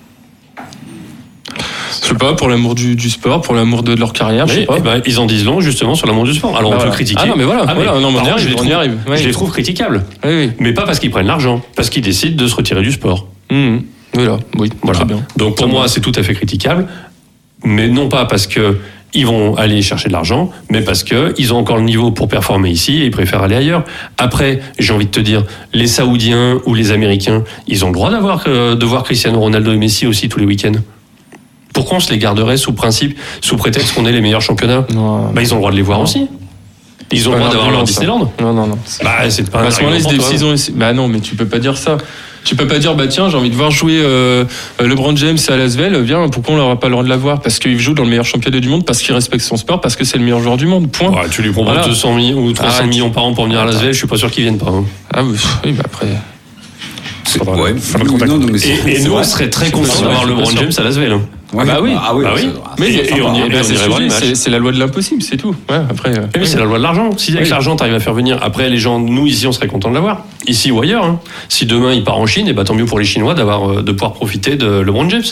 Je sais pas, pour l'amour du, du sport, pour l'amour de, de leur carrière, je sais Mais, pas. eh ben, ils en disent long justement sur l'amour du sport. Alors Bah on peut voilà. critiquer. Ah non, mais voilà, voilà, non, mais on par y contre, arrive, je les on trouve, y arrive, ouais. je les trouve critiquables. Oui, oui. Mais pas parce qu'ils prennent l'argent, parce qu'ils décident de se retirer du sport. Mmh. Voilà, oui, Voilà. très bien. Donc pour moi, c'est tout à fait critiquable, mais non pas parce que ils vont aller chercher de l'argent, mais parce que ils ont encore le niveau pour performer ici et ils préfèrent aller ailleurs. Après, j'ai envie de te dire, les Saoudiens ou les Américains, ils ont le droit d'avoir euh, de voir Cristiano Ronaldo et Messi aussi tous les week-ends. Pourquoi on se les garderait sous principe, sous prétexte qu'on est les meilleurs championnats? Non, Bah ils ont le droit de les voir aussi. Ils ont le pas droit un d'avoir leur argument, ça. Disneyland. Non, non, non. Bah c'est pas Bah, un à ce moment-là, ils se argument pour toi. décident. Bah non, mais tu peux pas dire ça. Tu peux pas dire, bah tiens, j'ai envie de voir jouer euh, LeBron James à Lasvel, viens, pourquoi on n'aura pas le droit de la voir? Parce qu'il joue dans le meilleur championnat du monde, parce qu'il respecte son sport, parce que c'est le meilleur joueur du monde, point. Ouais, tu lui proposes Voilà. deux cents millions ou trois cents Arrête. millions par an pour venir à Las Vegas, je suis pas sûr qu'ils viennent pas. hein. Ah oui, oui, bah après. C'est- Faudra- ouais. faudra le Oui, contacter. non, non, mais c'est- Et, et c'est nous, vrai. on serait très C'est contents vrai, de voir je suis LeBron pas sûr. James à Las Vegas. Ouais. Bah oui. Ah oui. Bah oui. c'est- Mais Et- et, et on y- on, et bah, on c'est, irait ce que voir je le dis, match. c'est, c'est la loi de l'impossible, c'est tout. Ouais, après. euh, Eh oui, c'est la loi de l'argent. Si avec Oui. l'argent, t'arrives à faire venir, après les gens, nous ici, on serait contents de l'avoir. Ici ou ailleurs. hein. Si demain il part en Chine, et bah tant mieux pour les Chinois d'avoir, euh, de pouvoir profiter de LeBron James.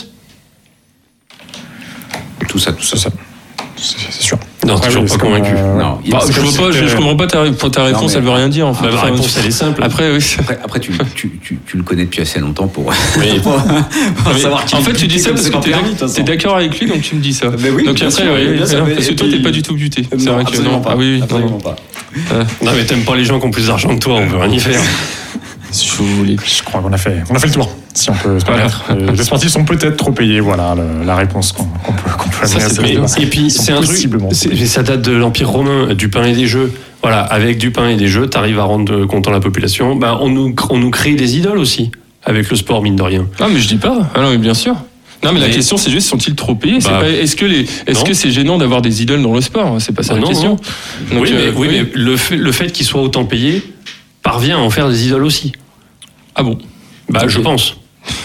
Tout ça, tout ça. C'est ça. C'est c'est sûr. Non, Ouais, toujours oui, pas c'est comme, convaincu. euh, Non, il- Bah, c'est je, comme vois pas, si- je, je comprends pas ta, ta réponse, mais- elle veut rien dire en fait. Bah, la réponse, elle est simple. Après, oui. Après, après tu, tu, tu, tu le connais depuis assez longtemps pour, Oui. pour, pour Mais savoir qui en fait, tu dis ça comme parce c'est que pas t'es permis, de d'ac- toute façon. t'es d'accord avec lui, donc tu me dis ça. Mais oui, donc bien après, sûr, oui, bien oui, sûr, non, mais- parce que et toi, puis- t'es pas du tout buté. C'est Non, vrai que absolument non. pas. Ah oui, oui, non, absolument non. pas. Non, mais t'aimes pas les gens qui ont plus d'argent que toi, on peut rien y faire. Si je voulais. Je crois qu'on a fait, on a fait le tour, si on peut se Voilà. permettre. Euh, Les sportifs sont peut-être trop payés, voilà le- la réponse qu'on qu'on peut, qu'on peut Ça, amener à c'est ce pas débat. Et puis, Ils sont c'est un truc, possiblement c'est- trop payés. ça date de l'Empire romain, du pain et des jeux. Voilà, avec du pain et des jeux, t'arrives à rendre content la population. Bah, on nous, on nous crée des idoles aussi, avec le sport, mine de rien. Ah, mais je dis pas. Ah non, mais bien sûr. Non, mais, la Mais- question, c'est juste, sont-ils trop payés? C'est Bah, pas, est-ce que les, est-ce non. que c'est gênant d'avoir des idoles dans le sport? C'est pas ça Ah, la non, question. non. Donc, oui, mais, euh, oui, mais le fait, le fait qu'ils soient autant payés parvient à en faire des idoles aussi. Ah bon? Bah, Ok. je pense.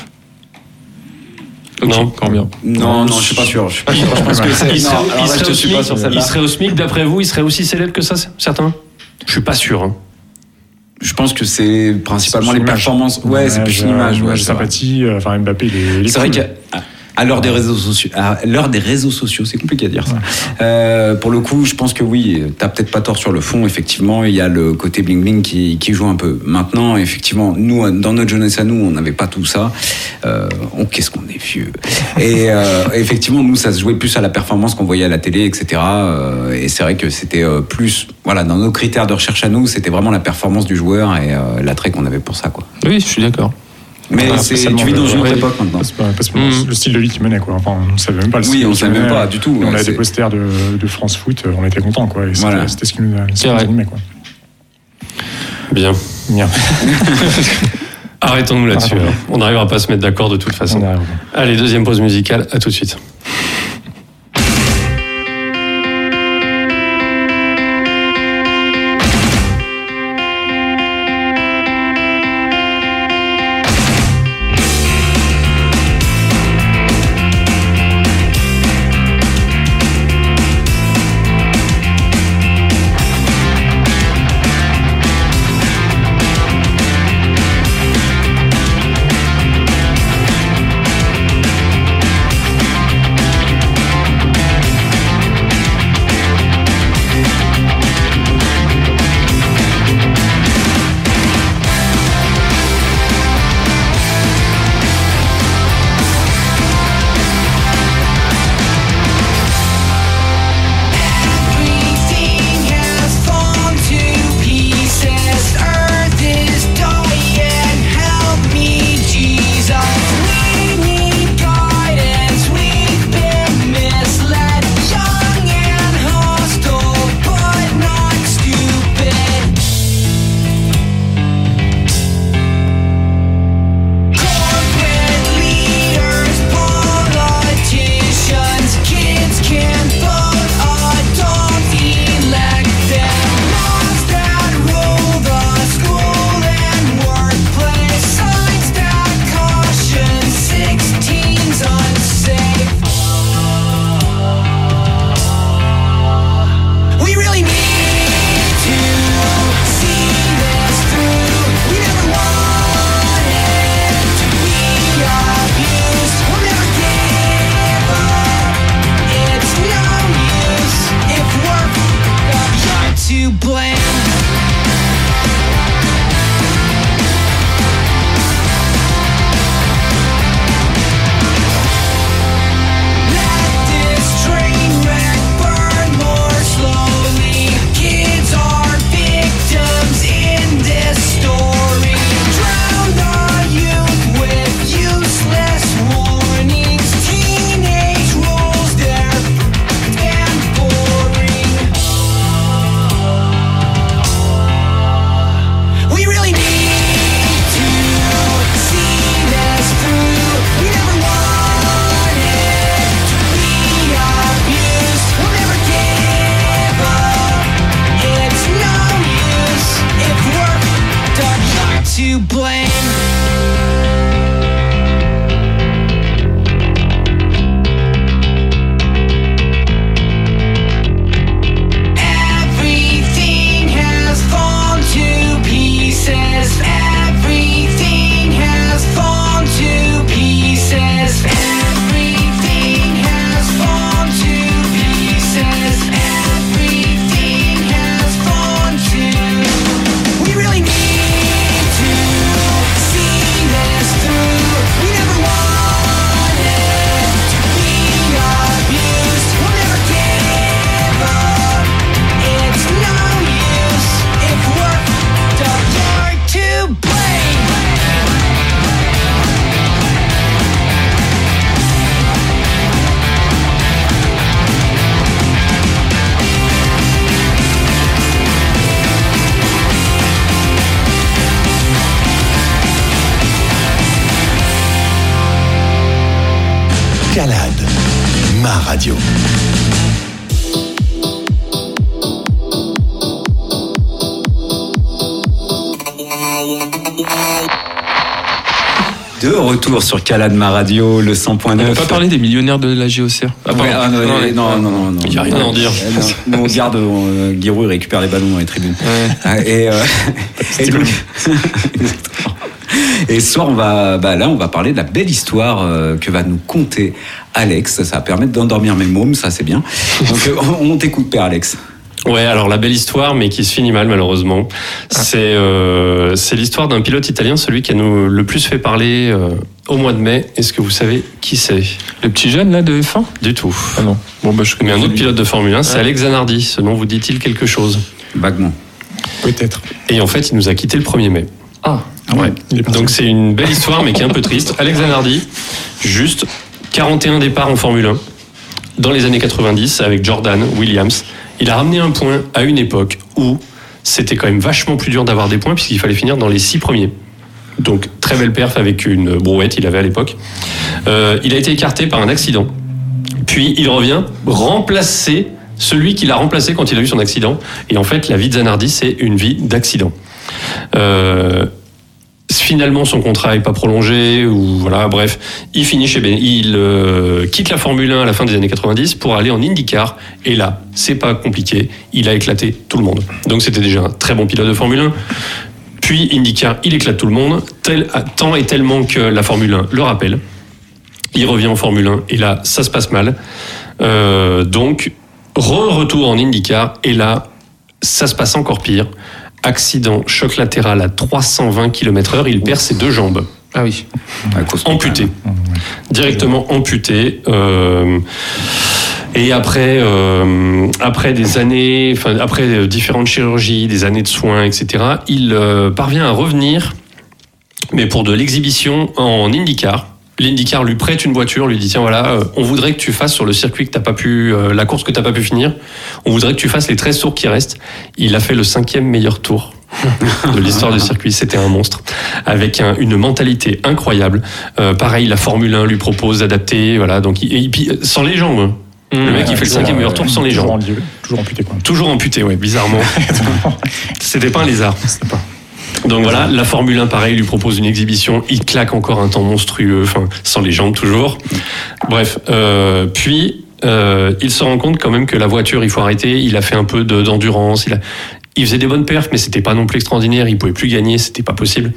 Ok, Non. quand bien. Non, non, je suis pas sûr. Je suis pas sûr. Je pense que c'est. Il non, serait, alors il là, serait je te au suis pas SMIC, sur il celle-là. serait au SMIC, d'après vous, il serait aussi célèbre que ça, certains? Je suis pas sûr. hein. Je pense que c'est principalement C'est les une image. performances. Ouais, c'est plus une image. Ouais, J'ai c'est vrai. sympathie. euh, Enfin, Mbappé, il est. il est C'est vrai cool. qu'à à l'heure des réseaux sociaux, à l'heure des réseaux sociaux, c'est compliqué à dire ça. Euh, pour le coup, je pense que oui, t'as peut-être pas tort sur le fond. Effectivement, il y a le côté bling bling qui, qui joue un peu. Maintenant, effectivement, nous, dans notre jeunesse à nous, on n'avait pas tout ça. Euh, on, qu'est-ce qu'on est vieux. Et euh, effectivement, nous, ça se jouait plus à la performance qu'on voyait à la télé, et cetera. Euh, et c'est vrai que c'était euh, plus, voilà, dans nos critères de recherche à nous, c'était vraiment la performance du joueur et euh, l'attrait qu'on avait pour ça, quoi. Oui, je suis d'accord. Mais Voilà, c'est, spécialement tu vis dans le- une autre ouais. époque maintenant. C'est pas, pas spécialement Mm. le style de vie qui menait, quoi. Enfin, on ne savait même pas le Oui, style on qui savait même menait. pas du tout. Et on Ouais, avait c'est- des posters de, de France Foot, on était contents, quoi. Et c'était, Voilà. c'était ce qui nous, ce qui C'est nous vrai. animait, quoi. Bien. Bien. Arrêtons-nous là-dessus. Ah, alors. On n'arrivera pas à se mettre d'accord de toute façon. On arrive. Allez, deuxième pause musicale, à tout de suite. Thank Calade, ma radio. De retour sur Calade, ma radio, le cent point neuf. On n'a pas parlé des millionnaires de la G O C R. Ah, ouais, ah, non, non, non, non, non, non. Il n'y a rien à en dire. Nous, on garde, euh, Giroud, il récupère les ballons dans les tribunes. Ouais. Et, euh, et, donc, et ce soir, on va, bah là, on va parler de la belle histoire euh, que va nous conter Alex. Ça va permettre d'endormir mes mômes, ça c'est bien. Donc, euh, on t'écoute, Père Alex. Ouais, alors la belle histoire, mais qui se finit mal malheureusement. Ah. C'est euh, c'est l'histoire d'un pilote italien, celui qui a nous le plus fait parler euh, au mois de mai. Est-ce que vous savez qui c'est ? Le petit jeune là de F un ? Du tout. Ah non. Bon bah je connais Mais un autre lui. pilote de Formule un, c'est ouais. Alex Zanardi. Ce nom vous dit-il quelque chose ? Vaguement. Peut-être. Et en fait, il nous a quitté le premier mai. Ah. Ouais. Donc c'est une belle histoire, mais qui est un peu triste. Alex Zanardi, juste quarante et un départs en Formule un dans les années quatre-vingt-dix avec Jordan, Williams. Il a ramené un point à une époque où c'était quand même vachement plus dur d'avoir des points puisqu'il fallait finir dans les six premiers. Donc très belle perf avec une brouette il avait à l'époque. Euh, il a été écarté par un accident. Puis il revient remplacer celui qui l'a remplacé quand il a eu son accident. Et en fait, la vie de Zanardi, c'est une vie d'accident. Euh, Finalement, son contrat n'est pas prolongé, ou voilà, bref, il finit chez Ben, il euh, quitte la Formule un à la fin des années quatre-vingt-dix pour aller en IndyCar. Et là, c'est pas compliqué, il a éclaté tout le monde. Donc c'était déjà un très bon pilote de Formule un. Puis IndyCar, il éclate tout le monde, tel, tant et tellement que la Formule un le rappelle. Il revient en Formule un et là, ça se passe mal. Euh, donc, re-retour en IndyCar et là, ça se passe encore pire. Accident, choc latéral à trois cent vingt kilomètres heure, il perd ses deux jambes. Ah oui. Amputé. Directement amputé. Euh, et après, euh, après des années, enfin, après différentes chirurgies, des années de soins, et cetera, il euh, parvient à revenir, mais pour de l'exhibition en IndyCar. L'IndyCar lui prête une voiture, lui dit tiens voilà, euh, on voudrait que tu fasses sur le circuit que t'as pas pu, euh, la course que t'as pas pu finir, on voudrait que tu fasses les treize tours qui restent. Il a fait le cinquième meilleur tour de l'histoire du circuit, c'était un monstre, avec un, une mentalité incroyable. Euh, pareil, la Formule un lui propose d'adapter, voilà, donc il, et puis sans les jambes. Hein. Mmh, le mec, il fait le cinquième meilleur tour sans les jambes. Toujours, toujours amputé quoi. Toujours amputé, ouais, bizarrement. C'était pas un lézard. C'était pas. Donc voilà, la Formule un, pareil, lui propose une exhibition. Il claque encore un temps monstrueux, enfin, sans les jambes toujours. Bref, euh, puis euh, il se rend compte quand même que la voiture, il faut arrêter. Il a fait un peu de, d'endurance. Il, a, il faisait des bonnes perfs, mais c'était pas non plus extraordinaire. Il pouvait plus gagner, c'était pas possible.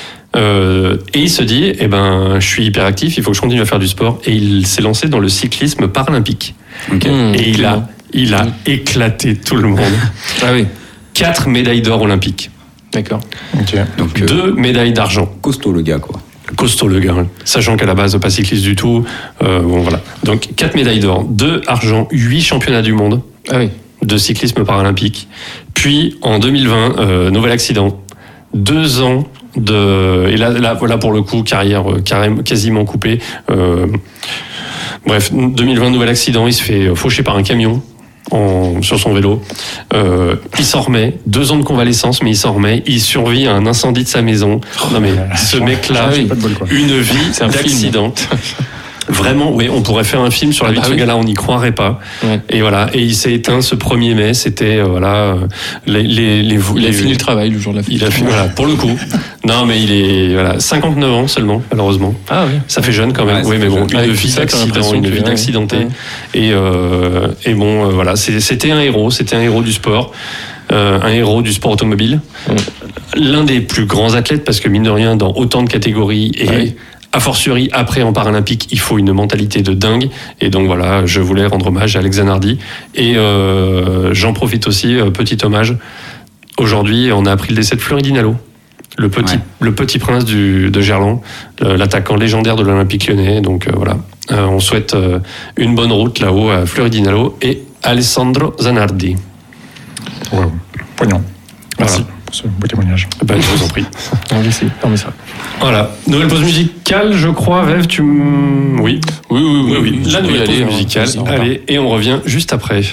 Euh, et il se dit, eh ben, je suis hyperactif, il faut que je continue à faire du sport. Et il s'est lancé dans le cyclisme paralympique. Okay. Mmh, et il a, il a éclaté tout le monde. Ah oui. quatre médailles d'or olympiques. D'accord. Ok. Donc, euh, Deux médailles d'argent. costaud le gars, quoi. Costaud le gars, hein. Sachant qu'à la base, pas cycliste du tout. Euh, bon, voilà. Donc, quatre médailles d'or, deux argent, huit championnats du monde Ah oui. de cyclisme paralympique. Puis, en deux mille vingt, euh, nouvel accident. Deux ans de... Et là, là voilà, pour le coup, carrière euh, carrément, quasiment coupée. Euh, bref, deux mille vingt, nouvel accident. Il se fait faucher par un camion. En, sur son vélo. Euh, il s'en remet. Deux ans de convalescence, mais il s'en remet. Il survit à un incendie de sa maison. Non mais ce mec-là, j'ai pas de bol, quoi. une vie C'est un d'accident. Vraiment, oui, on pourrait faire un film sur la Ah vie bah de ce oui. gars-là, on n'y croirait pas. Ouais. Et voilà, et il s'est éteint ce premier mai. C'était euh, voilà euh, les les les. Il a les- fini le travail le jour de la fête. Il a fini voilà pour le coup. Non mais il est voilà cinquante-neuf ans seulement malheureusement. Ah oui. Ça fait jeune quand même. Ouais, ça oui, mais fait bon, jeune. une Avec vie tout ça, t'as d'accident, l'impression une que, vie ouais, d'accidenté. ouais. Et, euh, et bon, euh, voilà, c'est- c'était un héros, c'était un héros du sport, euh, un héros du sport automobile. Ouais. L'un des plus grands athlètes, parce que mine de rien, dans autant de catégories, et Ah oui. a fortiori après en paralympique, il faut une mentalité de dingue. Et donc voilà, je voulais rendre hommage à Alex Zanardi. Et euh, j'en profite aussi, euh, petit hommage. Aujourd'hui, on a appris le décès de Fleury Dinalo. Le petit, Ouais. le petit prince du, de Gerland, le- l'attaquant légendaire de l'Olympique lyonnais. Donc euh, voilà, Euh, on souhaite euh, une bonne route là-haut à Fleury Dinalo et Alessandro Zanardi. Wow. Poignant. Merci Voilà. pour ce beau témoignage. Ben, je vous en prie. Non, mais c'est- non, mais ça. Voilà, nouvelle pause musicale, je crois, Vev, tu m- Oui, Oui, oui, oui. oui, oui. Tu La peux y nouvelle aller, pause hein. musicale. Vas-y, on repart. Allez, et on revient juste après.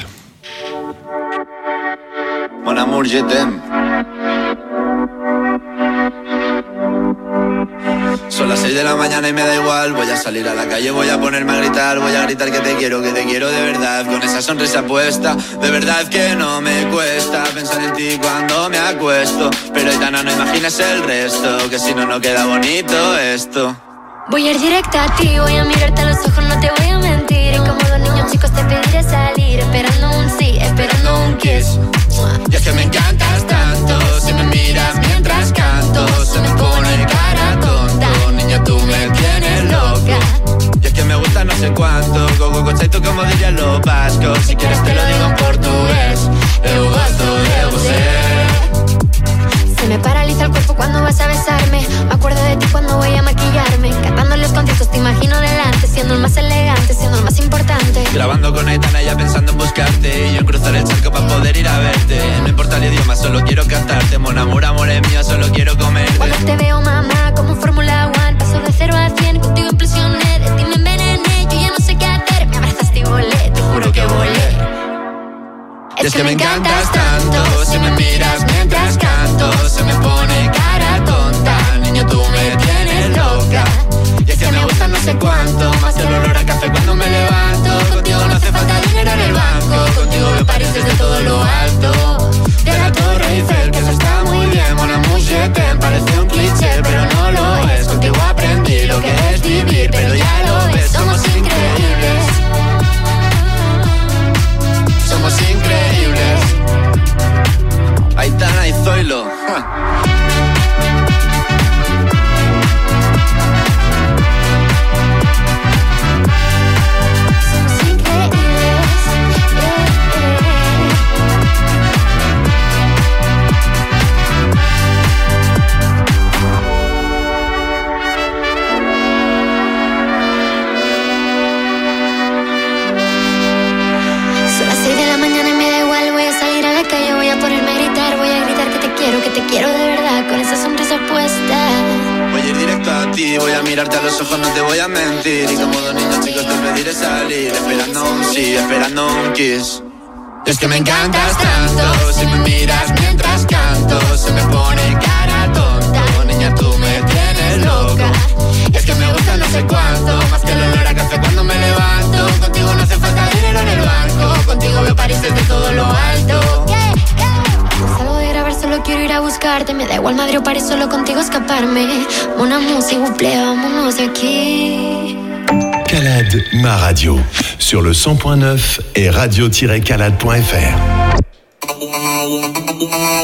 Mon amour, je t'aime. Son las seis de la mañana y me da igual. Voy a salir a la calle, voy a ponerme a gritar. Voy a gritar que te quiero, que te quiero de verdad. Con esa sonrisa puesta, de verdad que no me cuesta pensar en ti cuando me acuesto. Pero Aitana, no imaginas el resto, que si no, no queda bonito esto. Voy a ir directa a ti, voy a mirarte a los ojos, no te voy a mentir. Y como dos niños chicos te pediré salir, esperando un sí, esperando un kiss. Y es que me encantas tanto, si me miras mientras canto, se me pone cara tonta, niña tú me tienes loca. Y es que me gusta no sé cuánto, gogo gochaito como dirían los vascos. Si quieres te lo digo en portugués, eu gosto de você. Se me paraliza el cuerpo cuando vas a besarme. Me acuerdo de ti cuando voy a maquillarme. Cantando en los conciertos te imagino delante, siendo el más elegante, siendo el más importante. Grabando con Aitana ya pensando en buscarte, y yo en cruzar el charco para poder ir a verte. No importa el idioma, solo quiero cantarte. Mon amor, amor es mío, solo quiero comerte. Cuando te veo, mamá, como en Fórmula One, paso de cero a cien, contigo impresioné, de ti me envenené, yo ya no sé qué hacer. Me abrazaste y volé, te juro que volé. Y es que me encantas tanto, si me miras mientras canto, se me pone cara tonta, niño tú me tienes loca. Y es que me gusta no sé cuánto, más que el olor a café cuando me levanto. Contigo no hace falta dinero en el banco, contigo veo París desde todo lo alto. De la Torre Eiffel, que eso está muy bien, mon amour, je t'aime, parece un cliché, pero no lo es. Contigo aprendí lo que es vivir, pero ya lo ves, somos increíbles. Somos increíbles. Aitana y Zoilo. Ja. Somos increíbles, yeah, yeah. Son las seis de la mañana y me da igual. Voy a salir a la calle, voy a ponerme a gritar. Voy a gritar que te quiero, que te quiero de verdad, con esa sonrisa puesta. Voy a ir directo a ti, voy a mirarte a los ojos, no te voy a mentir. Y como dos niños chicos te pediré salir, esperando un sí, esperando un kiss. Y es que me encantas tanto, si me miras mientras canto, se me pone cara tonta, niña tú me tienes loca. Y es que me gusta no sé cuánto, más que el olor a café cuando me levanto. Contigo no hace falta dinero en el banco, contigo veo París desde todo lo alto. Yeah, yeah. Salgo de grabar, solo quiero ir a buscarte. Me da igual Madrid o París, solo contigo escaparme. Mon amour, s'il vous plaît, vámonos de aquí. Calade, ma radio. Sur le cent point neuf et radio tiret calade point f r.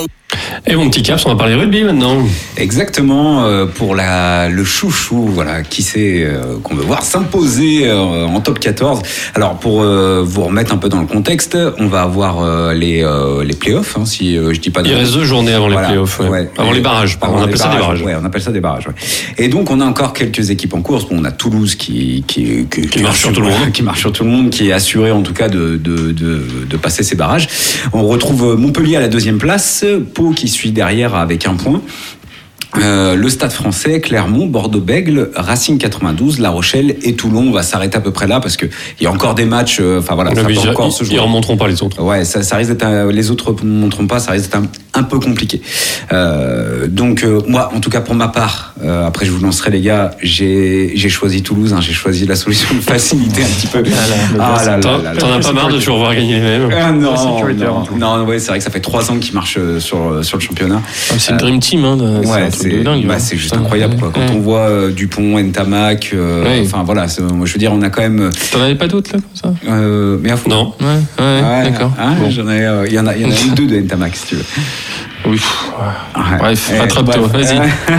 Et mon petit Caps, on va parler rugby maintenant. Exactement, euh, pour la, le chouchou, voilà, qui sait, euh, qu'on veut voir s'imposer euh, en top quatorze. Alors, pour euh, vous remettre un peu dans le contexte, on va avoir euh, les, euh, les playoffs, hein, si euh, je dis pas de... Il reste deux journées avant Voilà, les playoffs, ouais. ouais. Avant les barrages, Avant on les appelle ça des barrages. Ouais, on appelle ça des barrages, ouais. Et donc, on a encore quelques équipes en course. Bon, on a Toulouse qui, qui, qui, Qui marche sur tout le monde. qui marche sur tout le monde, qui est assuré en tout cas de, de, de, de passer ces barrages. On retrouve Montpellier à la deuxième place, Pau qui suit derrière avec un point. Euh, le Stade Français, Clermont, Bordeaux-Bègles, Racing quatre-vingt-douze, La Rochelle et Toulon. On va s'arrêter à peu près là parce que il y a encore des matchs. Enfin euh, voilà, ça peut ils, encore se jouer. Ils remonteront pas les autres. Ouais, ça, ça risque d'être un, les autres ne montreront pas, ça risque d'être un, un peu compliqué. Euh, donc euh, moi, en tout cas pour ma part, euh, après je vous lancerai les gars, j'ai j'ai choisi Toulouse. Hein, j'ai choisi la solution de facilité un petit peu. Ah là là. T'en, t'en as pas marre de toujours voir gagner les mêmes. Ah non, non, non, ouais, c'est vrai que ça fait trois ans qu'ils marchent sur sur le championnat. C'est une dream team, hein. De, ouais, c'est, c'est, dingue, bah, hein. c'est juste incroyable quoi. Quand ouais. on voit euh, Dupont, Ntamak, euh, enfin ouais. voilà, moi je veux dire, on a quand même. T'en avais pas d'autres là comme ça euh, Mais à fond. Non. Ouais, ouais, ouais d'accord. Hein, bon. J'en ai, il euh, y en a, il y en a une deux de Ntamak si tu veux. Oui. Ouais. Bref, rattrape-toi, vas-y.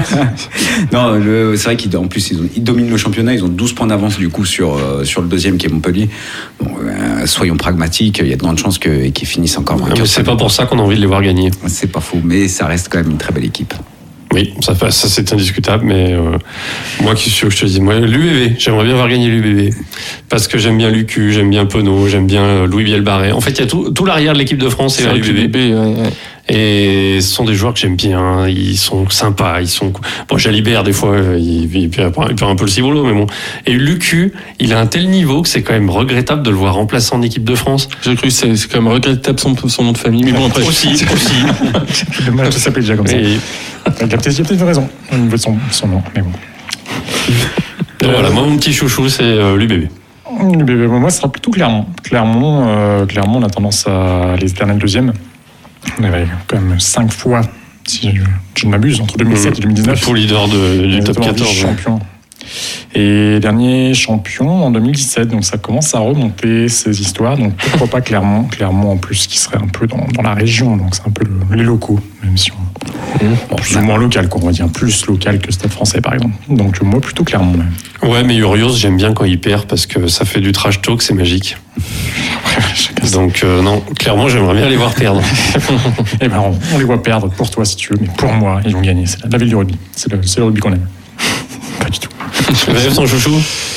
Non, le, c'est vrai qu'en plus ils, ont, ils dominent le championnat, ils ont douze points d'avance du coup sur euh, sur le deuxième qui est Montpellier. Bon, euh, soyons pragmatiques, il y a de grandes chances que, qu'ils finissent encore vainqueurs. Mais c'est pas pour ça qu'on a envie de les voir gagner. C'est pas faux, mais ça reste quand même une très belle équipe. Oui, ça, ça c'est indiscutable, mais euh, moi qui suis, je te dis, moi l'U B B, j'aimerais bien voir gagner l'U B B parce que j'aime bien L'U Q, j'aime bien Penaud, j'aime bien Louis Bielbarré. En fait, il y a tout, tout l'arrière de l'équipe de France et l'U B B. Ouais, ouais. Et ce sont des joueurs que j'aime bien, ils sont sympas, ils sont. Bon, Jalibert des fois, il, il, perd, il perd un peu le ciboulot, mais bon. Et L'U Q, il a un tel niveau que c'est quand même regrettable de le voir remplacer en équipe de France. J'ai cru que c'est, c'est quand même regrettable son, son nom de famille, mais bon après aussi, aussi. C'est dommage de s'appeler déjà comme ça. Et... Il y a peut-être une raison au niveau de son, son nom, mais bon. Donc voilà, moi mon petit chouchou c'est euh, l'U B B. L'U B B, moi ce sera plutôt Clermont. Clermont, euh, Clermont, on a tendance à les éternels deuxième. On avait quand même cinq fois, si je, je ne m'abuse, entre deux mille sept mmh. et deux mille dix-neuf. Pour leader de, du top quatorze. Champion. Et dernier champion en deux mille dix-sept, donc ça commence à remonter ces histoires. Donc pourquoi pas Clermont, Clermont en plus qui serait un peu dans, dans la région, donc c'est un peu le, les locaux, même si on mmh. bon, plus ou moins local, quoi, on va dire plus local que Stade Français par exemple. Donc moi plutôt Clermont même. Ouais, mais Urios j'aime bien quand il perd parce que ça fait du trash talk, c'est magique. Donc euh, non, clairement j'aimerais bien les voir perdre. Eh ben on, on les voit perdre pour toi si tu veux, mais pour moi ils vont gagner. C'est la, la ville du rugby, c'est le, c'est le rugby qu'on aime. Pas du tout. Rêve ton chouchou.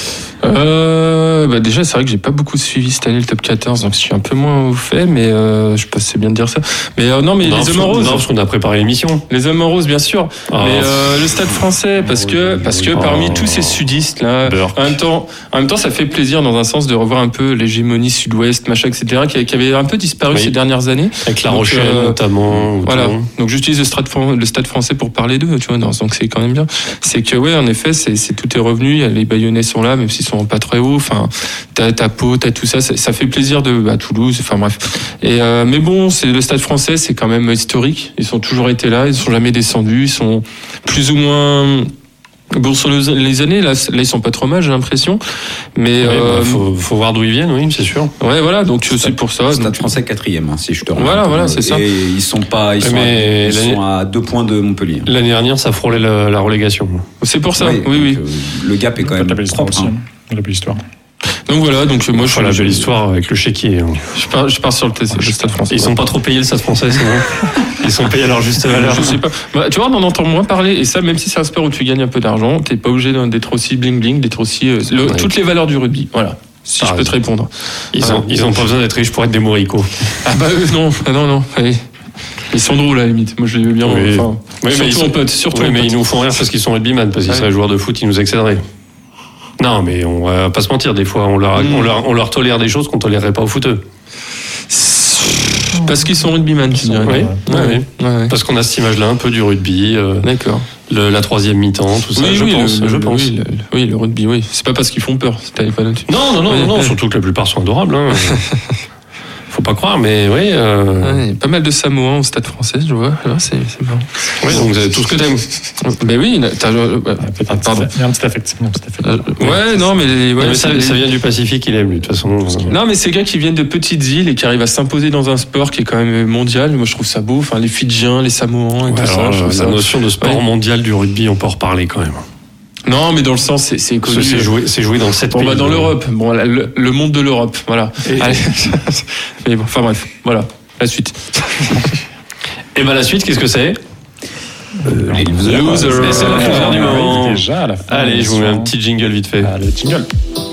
Euh, bah déjà c'est vrai que j'ai pas beaucoup suivi cette année le top quatorze, donc je suis un peu moins au fait, mais euh, je sais pas si c'est bien de dire ça. Mais euh, non, mais non, les hommes en rose. Non, parce qu'on a préparé l'émission. Les hommes en rose, bien sûr. Oh. Mais euh, le Stade Français, parce que parce que oh. parmi tous ces sudistes là, en même temps, en même temps, ça fait plaisir dans un sens de revoir un peu l'hégémonie Sud-Ouest, machin, et cetera, qui, qui avait un peu disparu oui. ces dernières années. Avec La Rochelle donc, euh, notamment. Voilà. Donc j'utilise le Stade, le Stade Français pour parler d'eux, tu vois. Donc c'est quand même bien. C'est que ouais, en effet, c'est, c'est tout est revenu. Les Bayonnais sont là, même s'ils sont pas très hauts. Enfin, t'as, t'as Pau, t'as tout ça, ça, ça fait plaisir de bah, Toulouse, enfin bref. Et euh, mais bon, c'est le Stade Français, c'est quand même historique. Ils ont toujours été là, ils sont jamais descendus, ils sont plus ou moins. Bon, sur les années, là, là, ils sont pas trop mal, j'ai l'impression. Mais ouais, euh, bah, faut, faut voir d'où ils viennent, oui, c'est sûr. Ouais, voilà, donc Stade, c'est pour ça. Stade donc... Français quatrième, hein, si je te remercie. Voilà, voilà, c'est et ça. Et ils sont pas, ils sont, à, ils sont à deux points de Montpellier. L'année dernière, ça frôlait la, la relégation. C'est pour ça, ouais, oui, oui. Euh, le gap est quand même la belle propre. Histoire aussi, hein. La belle histoire. Donc voilà, donc moi je suis la belle histoire avec le chéquier. Hein. Je pars, je pars sur le, test, le Stade Français. Ils sont pas trop payés le Stade Français, c'est bon. Ils sont payés à leur juste valeur. Je sais pas. Bah, tu vois, on en entend moins parler. Et ça, même si c'est un sport où tu gagnes un peu d'argent, t'es pas obligé d'être aussi bling bling, d'être aussi euh, le, ouais. toutes les valeurs du rugby. Voilà. Si ah, je peux te répondre. Ils voilà. ont, ils ont pas besoin d'être riches pour être des moricots. Ah bah eux non, ah, non non. Allez. Ils sont drôles à la limite. Moi je les veux bien. Oui. Enfin, oui, mais ils sont potes. Surtout. Oui, mais ils nous font rire parce qu'ils sont rugbyman, parce qu'ils ouais. seraient joueurs de foot, ils nous excéderaient. Non, mais on va pas se mentir, des fois, on leur, mmh. on leur, on leur tolère des choses qu'on tolérerait pas aux footeux. Parce qu'ils sont rugbyman, tu dirais. Oui, ouais. Ouais, ouais. Ouais. Parce qu'on a cette image-là un peu du rugby. Euh, D'accord. Le, la troisième mi-temps, tout ça, oui, je oui, pense. Le, je le, pense. Oui, le, oui, le rugby, oui. C'est pas parce qu'ils font peur, c'est pas là-dessus. Non, non, non, ouais, non, ouais. Surtout que la plupart sont adorables. Hein. faut pas croire, mais oui. Euh... Ouais, pas mal de Samoans au Stade Français, je vois. Ouais, c'est, c'est marrant. Oui, donc vous avez tout ce que t'aimes. Mais oui, t'as, euh, Ah, pardon. Il y a un petit affect. Un petit affect. Euh, ouais, non, mais, ouais, non, mais ça, ça, ça vient du Pacifique, il aime lui, de toute façon. Non, mais c'est gars qui viennent de petites îles et qui arrivent à s'imposer dans un sport qui est quand même mondial. Moi, je trouve ça beau. Enfin, les Fidjiens, les Samoans et Ouais, tout alors, ça. la ça. notion de sport Ouais. mondial du rugby, on peut en reparler quand même. Non, mais dans le sens, c'est, c'est connu. C'est joué, c'est joué dans sept Bon, pays. bah, dans l'Europe. Bon, la- le, le monde de l'Europe. Voilà. Et- Allez. Mais bon, enfin bref. Voilà. La suite. Et ben la suite, qu'est-ce que c'est? Euh, les losers. Losers. Et c'est le loser du moment. Déjà à la fin. Allez, je vous mets un petit jingle vite fait. Allez, jingle.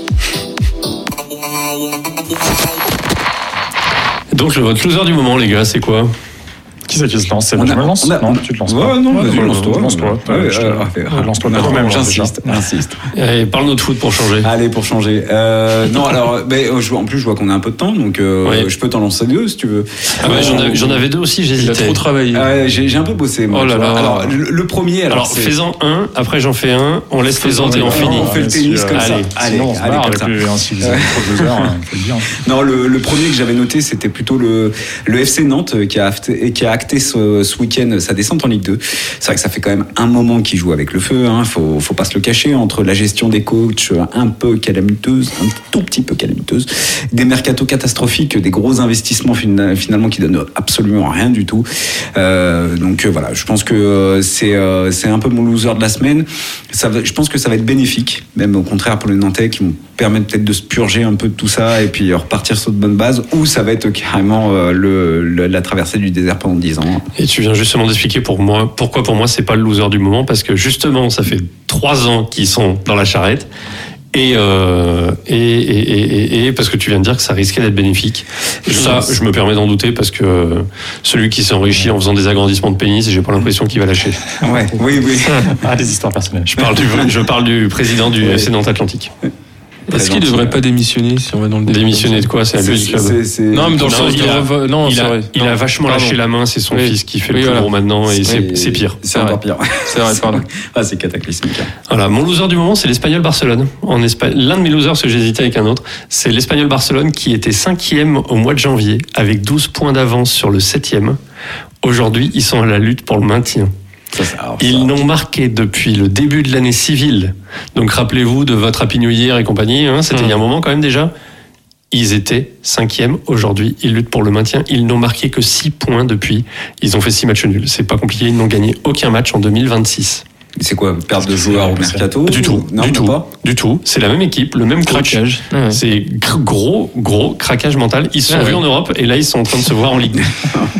Donc le votre loser du moment, les gars, c'est quoi? Qui c'est qui se lance? C'est On moi, a- je me lance? on a- Non, tu te lances Ouais, pas. non, vas-y, Ouais, lance-toi. Lance-toi. Ouais, Je te- euh, ouais, Lance-toi. Non, d'abord, même, déjà. j'insiste, j'insiste. Allez, parle-nous de foot pour changer. Allez, pour changer. Euh, non, alors, ben, je vois- en plus, je vois qu'on a un peu de temps, donc euh, Oui. je peux t'en lancer deux si tu veux. Ah ouais, j'en, avais, j'en avais deux aussi, Il a j'hésitais. trop travaillé. Ah ouais, j'ai, j'ai un peu bossé, moi. Oh là tu vois. là. Alors, le, le premier, alors, Alors, c'est- fais-en un, après j'en fais un, on laisse Faisons faisanter et on un. finit. on fait le tennis comme ça. Allez, Allez, Sinon, on se allez, barre comme avec ça. le- hein, si vous avez trop de losers, il faut le dire. Non, le, le premier que j'avais noté, c'était plutôt le, le F C Nantes euh, qui a, acté- qui a acté ce, ce week-end sa descente en Ligue deux. C'est vrai que ça fait quand même un moment qu'il joue avec le feu, hein, faut, faut pas se le cacher, entre la gestion des coachs un peu calamiteuse, un tout petit peu calamiteuse, des mercatos catastrophiques, des gros investissements fina- finalement qui donnent absolument rien du tout. Euh, donc euh, voilà, je pense que euh, c'est, euh, c'est un peu mon loser de la semaine. Ça va, je pense que ça va être bénéfique, même au contraire pour les Nantais qui vont permettre peut-être de se purger un peu de tout ça et puis repartir sur de bonnes bases, ou ça va être carrément euh, le, le- la traversée du désert pendant dix ans. Et tu viens justement d'expliquer pour moi, pourquoi pour moi c'est pas le loser du moment, parce que justement ça fait trois ans qu'ils sont dans la charrette. Et, euh, et, et, et, et parce que tu viens de dire que ça risquait d'être bénéfique. Ça, je me permets d'en douter parce que celui qui s'est enrichi en faisant des agrandissements de pénis, j'ai pas l'impression qu'il va lâcher. Ouais, oui, oui. Ah, des histoires personnelles. Je parle du, je parle du président du F C Nantes Atlantique. Est-ce qu'il devrait pas démissionner si on va dans le débat? Démissionner de quoi? C'est à lui le club. C'est- c'est- Non, mais dans le Non, sens il de a- revo- non, il c'est a, vrai. il Non, a vachement pardon. lâché la main, c'est son Oui. fils qui fait Oui, le plus voilà. gros maintenant et c'est, Et c'est pire. C'est encore pire. C'est vrai, pardon. Ah, c'est cataclysmique. Voilà, mon loser du moment, c'est l'Espagnol Barcelone. En Espagne, l'un de mes losers, parce que j'hésitais avec un autre, c'est l'Espagnol Barcelone qui était cinquième au mois de janvier, avec douze points d'avance sur le septième. Aujourd'hui, ils sont à la lutte pour le maintien. Ça, ça- alors, Ils ça- n'ont marqué depuis le début de l'année civile. Donc rappelez-vous de votre Happy New Year et compagnie, hein, c'était Mmh. il y a un moment quand même déjà. Ils étaient cinquième. Aujourd'hui, ils luttent pour le maintien. Ils n'ont marqué que six points depuis. Ils ont fait six matchs nuls. C'est pas compliqué. Ils n'ont gagné aucun match en deux mille vingt-six. C'est quoi, perte de joueurs au mercato? Du tout. Non, du même tout. pas. Du tout. C'est la même équipe, le même coach. Craquage. Ouais. C'est gr- gros, gros craquage mental. Ils se sont Ouais, vus ouais. en Europe et là, ils sont en train de se voir en Ligue deux.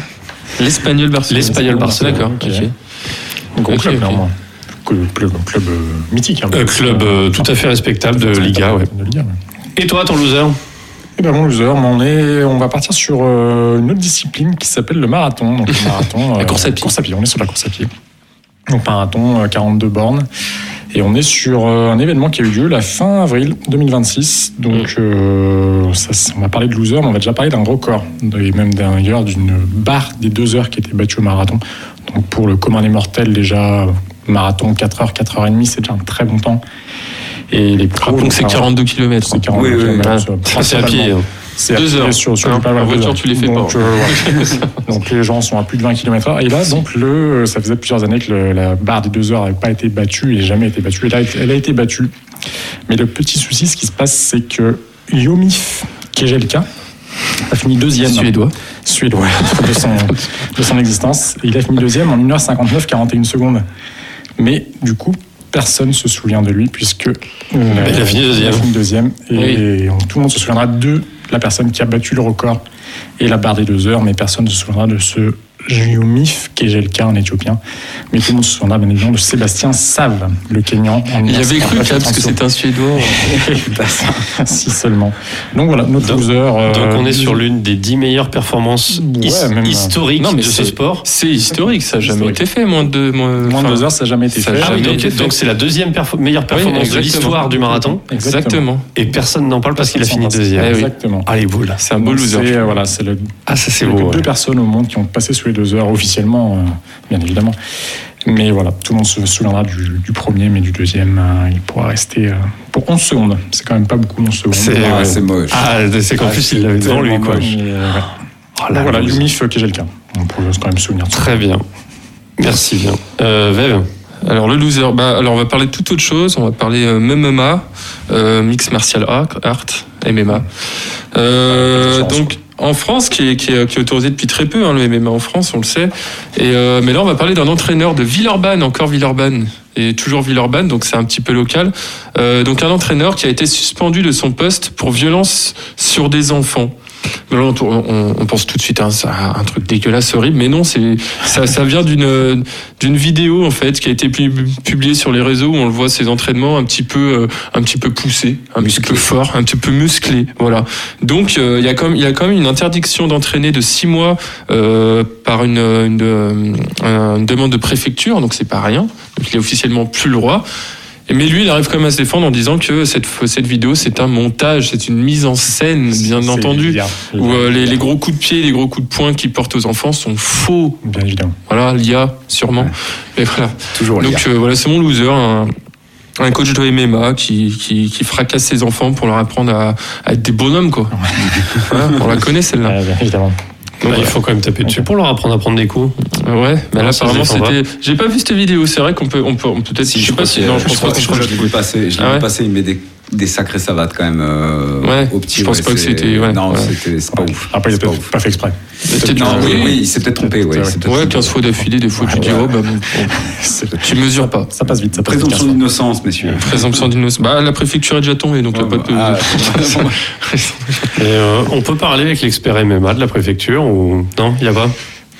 L'Espagnol Barcelone. L'Espagnol Barcelone. D'accord. Ok. ok. Un gros Ok, club, ok. néanmoins. Club, club, club, euh, mythique. Hein. Euh, club euh, tout à fait respectable de Liga, ouais. De Liga, ouais. Et toi, ton loser? Eh ben mon loser, on, est, on va partir sur euh, une autre discipline qui s'appelle le marathon. Donc, le marathon La euh, course à pied. On est sur la course à pied. Donc marathon, euh, quarante-deux bornes. Et on est sur euh, un événement qui a eu lieu la fin avril deux mille vingt-six. Donc euh, ça, ça- on va parler de loser, mais on va déjà parler d'un record. Et même d'ailleurs d'une barre des deux heures qui a été battue au marathon. Donc pour le commun des mortels, déjà, marathon quatre heures, quatre heures trente, c'est déjà un très bon temps. Et les pros, Donc c'est quarante-deux kilomètres. C'est quarante-deux Oui, oui, oui. kilomètres. Ah, c'est à pied. hein. C'est à Deux pied heures. sur, sur Hein, du plat, en deux voiture, heures. tu les fais donc, pas. euh, ouais. Donc les gens sont à plus de vingt kilomètres heure. Et là, donc, le, ça faisait plusieurs années que le- la barre des deux heures n'avait pas été battue et jamais été battue. Et là, elle a été battue. Mais le petit souci, ce qui se passe, c'est que Yomif Kejelka a fini deuxième. Suédois. Suédois, de son, de son existence. Et il a fini deuxième en une heure cinquante-neuf, quarante et une secondes. Mais du coup, personne ne se souvient de lui puisque euh, il a fini deuxième. Il a fini deuxième. Et on- tout le monde se souviendra de la personne qui a battu le record et la barre des deux heures, mais personne ne se souviendra de ce Yomif Kejelka en éthiopien. Mais tout le monde se souviendra bien évidemment de Sébastien Save, le Kényan. En Il y avait cru mille neuf cent Cap, parce que trente-sept. c'est un Suédois. Si seulement. Donc voilà, notre Donc- loser. euh, Donc on est sur l'une des dix meilleures performances Ouais, his- même, euh, historiques non, mais de ce c'est- sport. C'est historique, ça n'a jamais Historique. été fait, moins de deux. Moins, Moins de enfin, deux heures, ça n'a jamais été ça fait. a Ah oui, jamais donc, été fait. donc c'est la deuxième perfo- meilleure performance de exactement. l'histoire du marathon Exactement. et personne n'en parle parce qu'il a fini deuxième. Eh oui. Exactement. Ah les boules. C'est un beau Donc, loser. c'est, euh, voilà, c'est le Ah ça c'est Il n'y a beau. que deux ouais. personnes au monde qui ont passé sous les deux heures officiellement, euh, bien évidemment. Mais voilà, tout le monde se souviendra du, du premier, mais du deuxième, euh, il pourra rester euh, pour onze secondes. C'est quand même pas beaucoup, onze secondes. C'est, Ah, ouais. c'est moche. Ah, c'est qu'en Ah, plus, il l'avait devant lui, quoi. Mais, euh, ouais. Oh là, voilà, vous- Yumi Kejelka. On peut quand même se souvenir de ça. Très bien. Merci bien. Euh, Vev. Alors le loser, bah, alors on va parler de toute autre chose, on va parler euh, M M A, euh, Mixed Martial Art, art M M A. Euh, donc en France, qui est, qui, est, qui est autorisé depuis très peu, hein, le M M A en France, on le sait. Et, euh, mais là, on va parler d'un entraîneur de Villeurbanne, encore Villeurbanne, et toujours Villeurbanne, donc c'est un petit peu local. Euh, donc un entraîneur qui a été suspendu de son poste pour violence sur des enfants. Mais là, on, on, on pense tout de suite à un, à un truc dégueulasse, horrible, mais non, c'est ça, ça vient d'une d'une vidéo en fait qui a été publiée sur les réseaux où on le voit ses entraînements un petit peu un petit peu poussés, un musclé. petit peu fort, un petit peu musclé, voilà. Donc il euh, y a quand même il y a quand même une interdiction d'entraîner de six mois euh, par une, une, une, une demande de préfecture, donc c'est pas rien. Donc il est officiellement plus le droit. Mais lui, il arrive quand même à se défendre en disant que cette, cette vidéo, c'est un montage, c'est une mise en scène, bien c'est entendu, bien, bien, où euh, les, les gros coups de pied, les gros coups de poing qu'il porte aux enfants sont faux. Bien évidemment. Voilà, l'I A, sûrement. Ouais. Et voilà. Toujours Donc euh, voilà, c'est mon loser, un, un coach de M M A qui, qui, qui fracasse ses enfants pour leur apprendre à, à être des bonhommes, quoi. Voilà, on la connaît, celle-là. Ouais, bien évidemment. Donc, bah, il faut quand même taper dessus pour leur apprendre à prendre des coups. Ouais, mais là apparemment c'était. Pas. J'ai pas vu cette vidéo. C'est vrai qu'on peut, on peut, on peut peut-être. Si, je sais pas si. Non, je pense pas. Je crois que je l'ai vu passer. Je l'ai vu passer. Il met des des sacrées savates quand même euh, ouais, au petit. Je pense ouais, pas que c'était. Ouais, non, ouais. c'était c'est pas ouf. Après, il a peut-être pas fait exprès. Peut-être non, oui, oui, il s'est peut-être trompé. Ouais, ouais, quinze fois d'affilée, des fois tu dis oh bah bon, tu mesures pas. Ça passe vite. Ça passe Présomption d'innocence, messieurs. Présomption d'innocence. Bah la préfecture est déjà tombée, donc il n'y a pas de. Ah, Et, euh, on peut parler avec l'expert M M A de la préfecture ou non, il y a pas.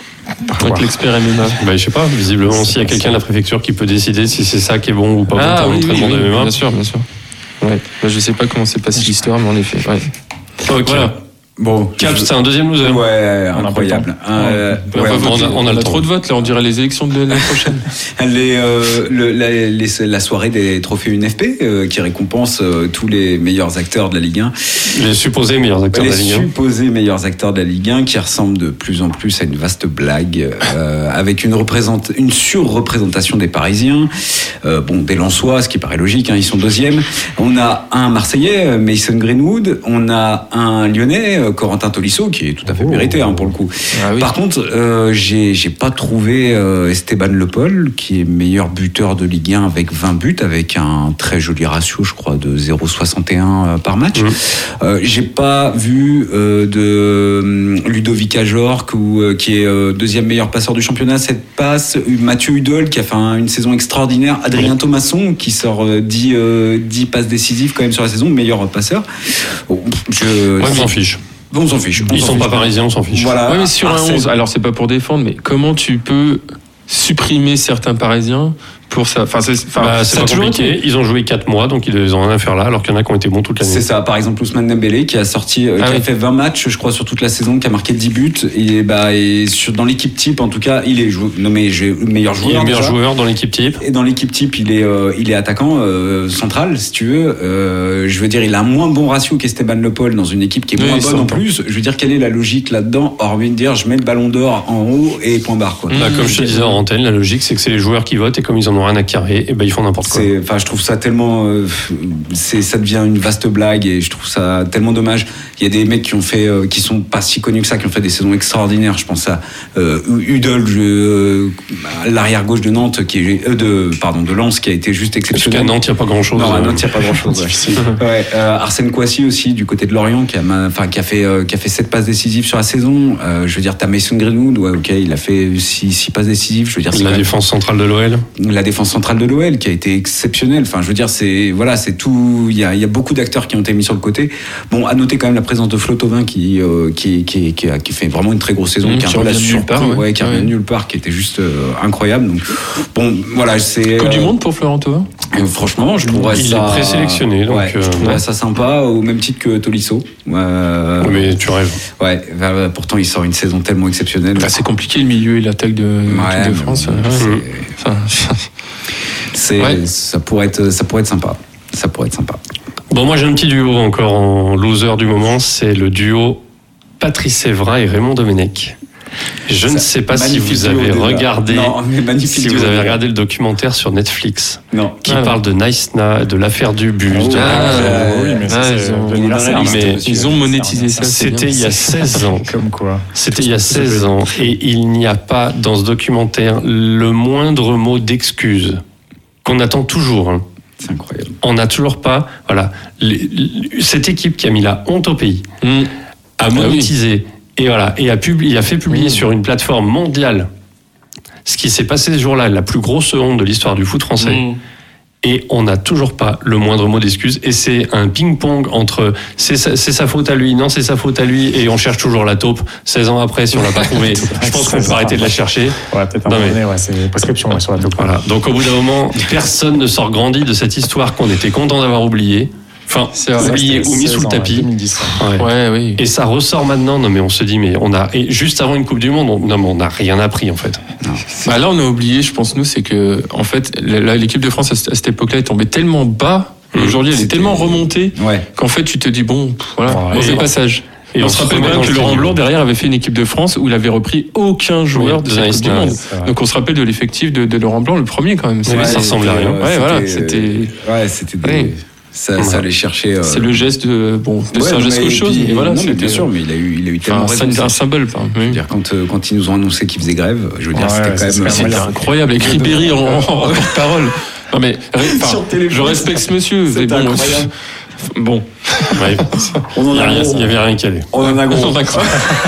Avec l'expert M M A. Bah, je sais pas, visiblement, s'il y a quelqu'un de la préfecture qui peut décider si c'est ça qui est bon ou pas ah, bon pour oui, l'entraînement oui, de M M A. Bien sûr, bien sûr. Ouais. Bah, je sais pas comment s'est passée l'histoire, mais en effet. Ouais. Ok. Voilà. Bon, Cap, c'est un deuxième loser. Ouais, incroyable. Euh, ouais, ouais, on, a, on a le trop de votes là, on dirait les élections de l'année prochaine. les, euh, le, la, les, la soirée des trophées U N F P euh, qui récompense euh, tous les meilleurs acteurs de la Ligue un. Les supposés meilleurs acteurs les de la Ligue un. Les supposés meilleurs acteurs de la Ligue un qui ressemblent de plus en plus à une vaste blague euh, avec une, représente, une surreprésentation des Parisiens. Euh, bon, des Lensois, ce qui paraît logique, hein, ils sont deuxièmes. On a un Marseillais, Mason Greenwood. On a un Lyonnais, Corentin Tolisso, qui est tout à fait oh. mérité hein, pour le coup. Ah, oui. Par contre, euh, j'ai, j'ai pas trouvé euh, Esteban Le Paul, qui est meilleur buteur de Ligue un avec vingt buts, avec un très joli ratio, je crois, de zéro virgule soixante et un par match. Mmh. Euh, j'ai pas vu euh, de euh, Ludovic Ajorc, ou, euh, qui est euh, deuxième meilleur passeur du championnat, cette passe. Mathieu Hudol, qui a fait un, une saison extraordinaire. Adrien mmh. Thomasson, qui sort euh, dix, euh, dix passes décisives quand même sur la saison, meilleur passeur. Bon, je, ouais, je m'en fiche. Bon, on s'en fiche. On Ils s'en sont fiche. Pas parisiens, on s'en fiche. Voilà. Ouais, mais sur ah, un onze, alors c'est pas pour défendre, mais comment tu peux supprimer certains Parisiens pour ça. Enfin, c'est, enfin, bah, c'est pas compliqué. Ils ont joué quatre mois, donc ils ont rien à faire là, alors qu'il y en a qui ont été bons toute l'année. C'est ça. Par exemple, Ousmane Dembélé, qui a sorti, euh, ah qui oui. a fait vingt matchs, je crois, sur toute la saison, qui a marqué dix buts. Et bah, et sur, dans l'équipe type, en tout cas, il est jou- nommé meilleur joueur. Il est meilleur déjà. joueur dans l'équipe type. Et dans l'équipe type, il est, euh, il est attaquant euh, central, si tu veux. Euh, je veux dire, il a un moins bon ratio qu'Esteban Le Paul dans une équipe qui est oui, moins bonne en plus. Je veux dire, quelle est la logique là-dedans, hormis de dire, je mets le ballon d'or en haut et point barre, quoi. Bah, mmh, comme je te disais en antenne, la logique, c'est que c'est les joueurs qui votent et comme ils en ont rien à carrer, et ben ils font n'importe quoi. C'est, enfin, je trouve ça tellement, euh, c'est, ça devient une vaste blague et je trouve ça tellement dommage. Il y a des mecs qui ont fait, euh, qui sont pas si connus que ça, qui ont fait des saisons extraordinaires. Je pense à euh, Hudol, euh, l'arrière gauche de Nantes, qui est, euh, de, pardon, de Lens, qui a été juste exceptionnel. Parce qu'à Nantes, il y a pas grand chose. Non, à Nantes, il y a pas grand chose. Ouais. ouais, euh, Arsène Kouassi aussi, du côté de Lorient, qui a, enfin, qui a fait, euh, qui a fait sept passes décisives sur la saison. Euh, je veux dire, t'as Mason Greenwood, ouais, ok, il a fait six, six passes décisives. Je veux dire, la défense centrale de l'O L. La défense centrale de l'O L, qui a été exceptionnelle. Enfin, je veux dire, c'est voilà, c'est tout. Il y a, il y a beaucoup d'acteurs qui ont été mis sur le côté. Bon, à noter quand même la présence de Flo Thauvin qui, euh, qui, qui, qui, a, qui fait vraiment une très grosse saison, mmh, qui, qui, qui, nulle part, ouais. Ouais, qui revient ouais. nulle part, qui était juste euh, incroyable. Donc, bon, voilà, c'est. Coupe euh, du monde pour Florent Thauvin. Euh, franchement, je trouverais il ça. Il est présélectionné, donc. Ouais, euh, je trouverais ouais. ça sympa, au même titre que Tolisso. Euh, oui, mais tu rêves. Ouais, bah, pourtant il sort une saison tellement exceptionnelle. Enfin, c'est compliqué le milieu et l'attaque de, ouais, de France. Bon, c'est... Enfin, c'est, ouais. ça pourrait être, ça pourrait être sympa. Ça pourrait être sympa. Bon, moi j'ai un petit duo encore en loser du moment, c'est le duo Patrice Evra et Raymond Domenech. Je Ça, ne sais pas si magnifique vous avez duo, regardé, non, mais magnifique si duo, vous avez déjà. regardé le documentaire sur Netflix Non. qui Ah, parle de Nice Na, de l'affaire du bus. Oh, de- Ah, euh, oui, mais ça, ah, c'est ils ont- l'anniversaire. mais- C'était- Ils ont monétisé ça. c'est C'était bien. il y a seize ans. Comme quoi. C'était il y a seize ans et il n'y a pas dans ce documentaire le moindre mot d'excuse qu'on attend toujours. hein. C'est incroyable. On n'a toujours pas, voilà, les- les- cette équipe qui a mis la honte au pays, Mm. a monétisé et voilà et a publié, a fait publier sur une plateforme mondiale ce qui s'est passé ce jour-là, la plus grosse honte de l'histoire du foot français. Mm. Et on n'a toujours pas le moindre mot d'excuse. Et c'est un ping-pong entre c'est sa, c'est sa faute à lui, non, c'est sa faute à lui, et on cherche toujours la taupe. seize ans après, si on l'a pas trouvé, je pense qu'on peut arrêter de la chercher. Ouais, peut-être à un Non, moment mais- donné, ouais, c'est prescription ouais, sur la taupe. Voilà. Donc au bout d'un moment, personne ne sort grandi de cette histoire qu'on était content d'avoir oubliée. Enfin, C'est vrai, oubliée C'était ou mis seize sous le ans, tapis. ouais, deux mille dix, ouais. Ouais. Ouais, oui. Et ça ressort maintenant. Non mais on se dit mais on a et juste avant une Coupe du Monde, on, non mais on n'a rien appris en fait. Bah là, on a oublié, je pense, nous, c'est que, en fait, là, l'équipe de France, à cette à cette époque-là, est tombée tellement bas. Mmh. Aujourd'hui, elle est C'était- tellement remontée Ouais. qu'en fait, tu te dis, bon, pff, voilà, Ouais. mauvais Et- passage. et Et on on se se rappelle remet quand dans même que le Laurent film. Blanc, derrière, avait fait une équipe de France où il avait repris aucun joueur Oui, de de cette Nice Coupe du Na, Monde. c'est vrai. Donc on se rappelle de l'effectif de, de Laurent Blanc, le premier quand même. C'est Ouais, ça ça ressemble à rien. euh, Ouais, voilà, c'était- c'était- Ouais, c'était des- Ouais. Ça, ça allait chercher. euh, c'est le geste de, bon, de ouais, c'est un geste mais- qu'autre et chose, puis- mais voilà. non, mais c'était- bien sûr, mais il a eu, il a eu tellement Enfin, raison. c'est un, un c'est- symbole, pardon. Je veux Oui. dire, quand, euh, quand ils nous ont annoncé qu'ils faisaient grève, je veux dire, Ouais, c'était ouais, quand c'est- même. c'est C'était Incroyable. incroyable, avec Ribéry en, en porte-parole. Non mais, enfin, Sur téléphone. je respecte ce monsieur. mais C'était bon, incroyable. Bon, Ouais. On Il en y a a rien- gros. il y avait rien qui allait. On en a gros. d'accord.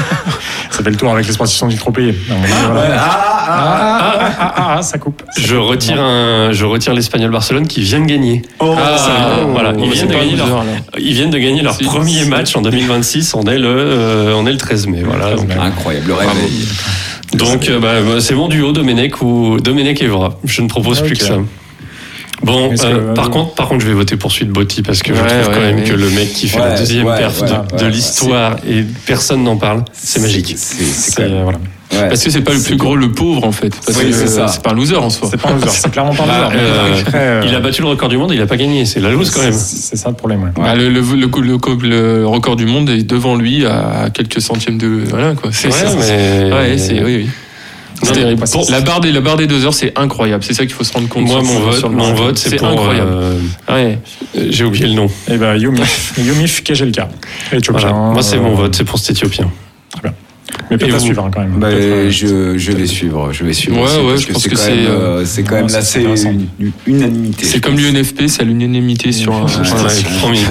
Ça fait le tour avec les sportifs sont trop payés. Non, mais voilà. Ah, ah, Ah, ah, ah, ah, ça coupe. Je retire un, je retire l'Espagnol Barcelone qui vient de gagner. oh, Ah, Ça, voilà, bon, ils c'est viennent de pas gagner loser, leur, là. ils viennent de gagner leur Si, premier si. match en deux mille vingt-six. On est le, euh, on est le treize mai. Voilà. Donc, incroyable, le réveil. donc, euh, bah, c'est mon duo Domenech ou Domenech Evra. Je ne propose plus Ok. que ça. Bon, Est-ce euh, que- par contre, par contre, je vais voter pour Suite Botti parce que je Ouais, trouve quand ouais, même ouais. que le mec qui fait Ouais, la deuxième ouais, perf ouais, de, ouais, de ouais. l'histoire et personne n'en parle, c'est magique. C'est- C'est c'est C'est, quand même. euh, voilà. Ouais. Parce que c'est pas le plus gros, le pauvre en fait. Parce Oui, que c'est ça. c'est pas un loser en soi. C'est pas un loser, c'est clairement pas un Bah, loser. mais euh, après, euh, Il a battu le record du monde, il a pas gagné. C'est la loose quand même. C'est c'est ça le problème. Ouais. Bah, le, le, le, le- le record du monde est devant lui à quelques centièmes de. Voilà quoi. C'est Ouais, ça. mais- Ouais, c'est. Oui, oui. Non, C'est mais terrible. pour- La barre des, la barre des deux heures, c'est incroyable. C'est ça qu'il faut se rendre compte. Moi, sur- mon vote, sur le mon marathon. vote, c'est pour. incroyable. euh, Ouais. euh, J'ai oublié le nom. Et ben Yomif, Yomif Kejelka, éthiopien. Voilà. Moi, c'est euh, mon vote, c'est pour cet Éthiopien. Mais peut-être Et à vous suivre hein, quand même. Bah, Peut-être, euh, je, je vais suivre, je vais suivre. Ouais, aussi, ouais, parce je pense c'est que quand c'est, même, euh, euh, c'est quand ouais, même c'est là, c'est intéressant. une, une unanimité. C'est je comme pense. l'U N F P, c'est à l'unanimité sur un. Ouais, voilà. c'est- promis.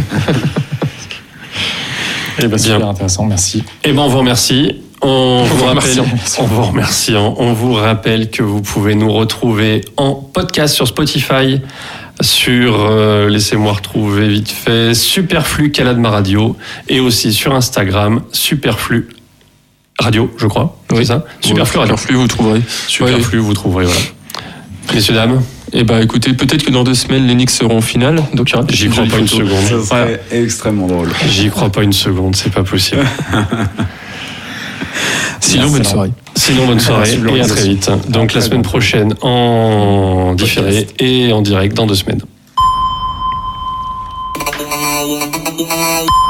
Eh ben, super Bien. intéressant, merci. Eh ben, on vous remercie. On vous rappelle, remercie. on vous remercie. On vous rappelle que vous pouvez nous retrouver en podcast sur Spotify, sur euh, laissez-moi retrouver vite fait Superflu Calade Ma Radio et aussi sur Instagram Superflu Radio, je crois. Oui. C'est ça. Superflu Radio. Superflu, vous trouverez. Superflu, vous trouverez. Voilà. Messieurs dames, Eh ben, écoutez, peut-être que dans deux semaines, les Knicks seront en finale. Donc, il y aura peut-être j'y une crois jolie pas une photo. seconde. Ça serait extrêmement drôle. J'y crois pas une seconde, c'est pas possible. Sinon, bonne soirée. Sinon, bonne soirée Merci, et à très vite. Donc la semaine prochaine en différé et en direct dans deux semaines.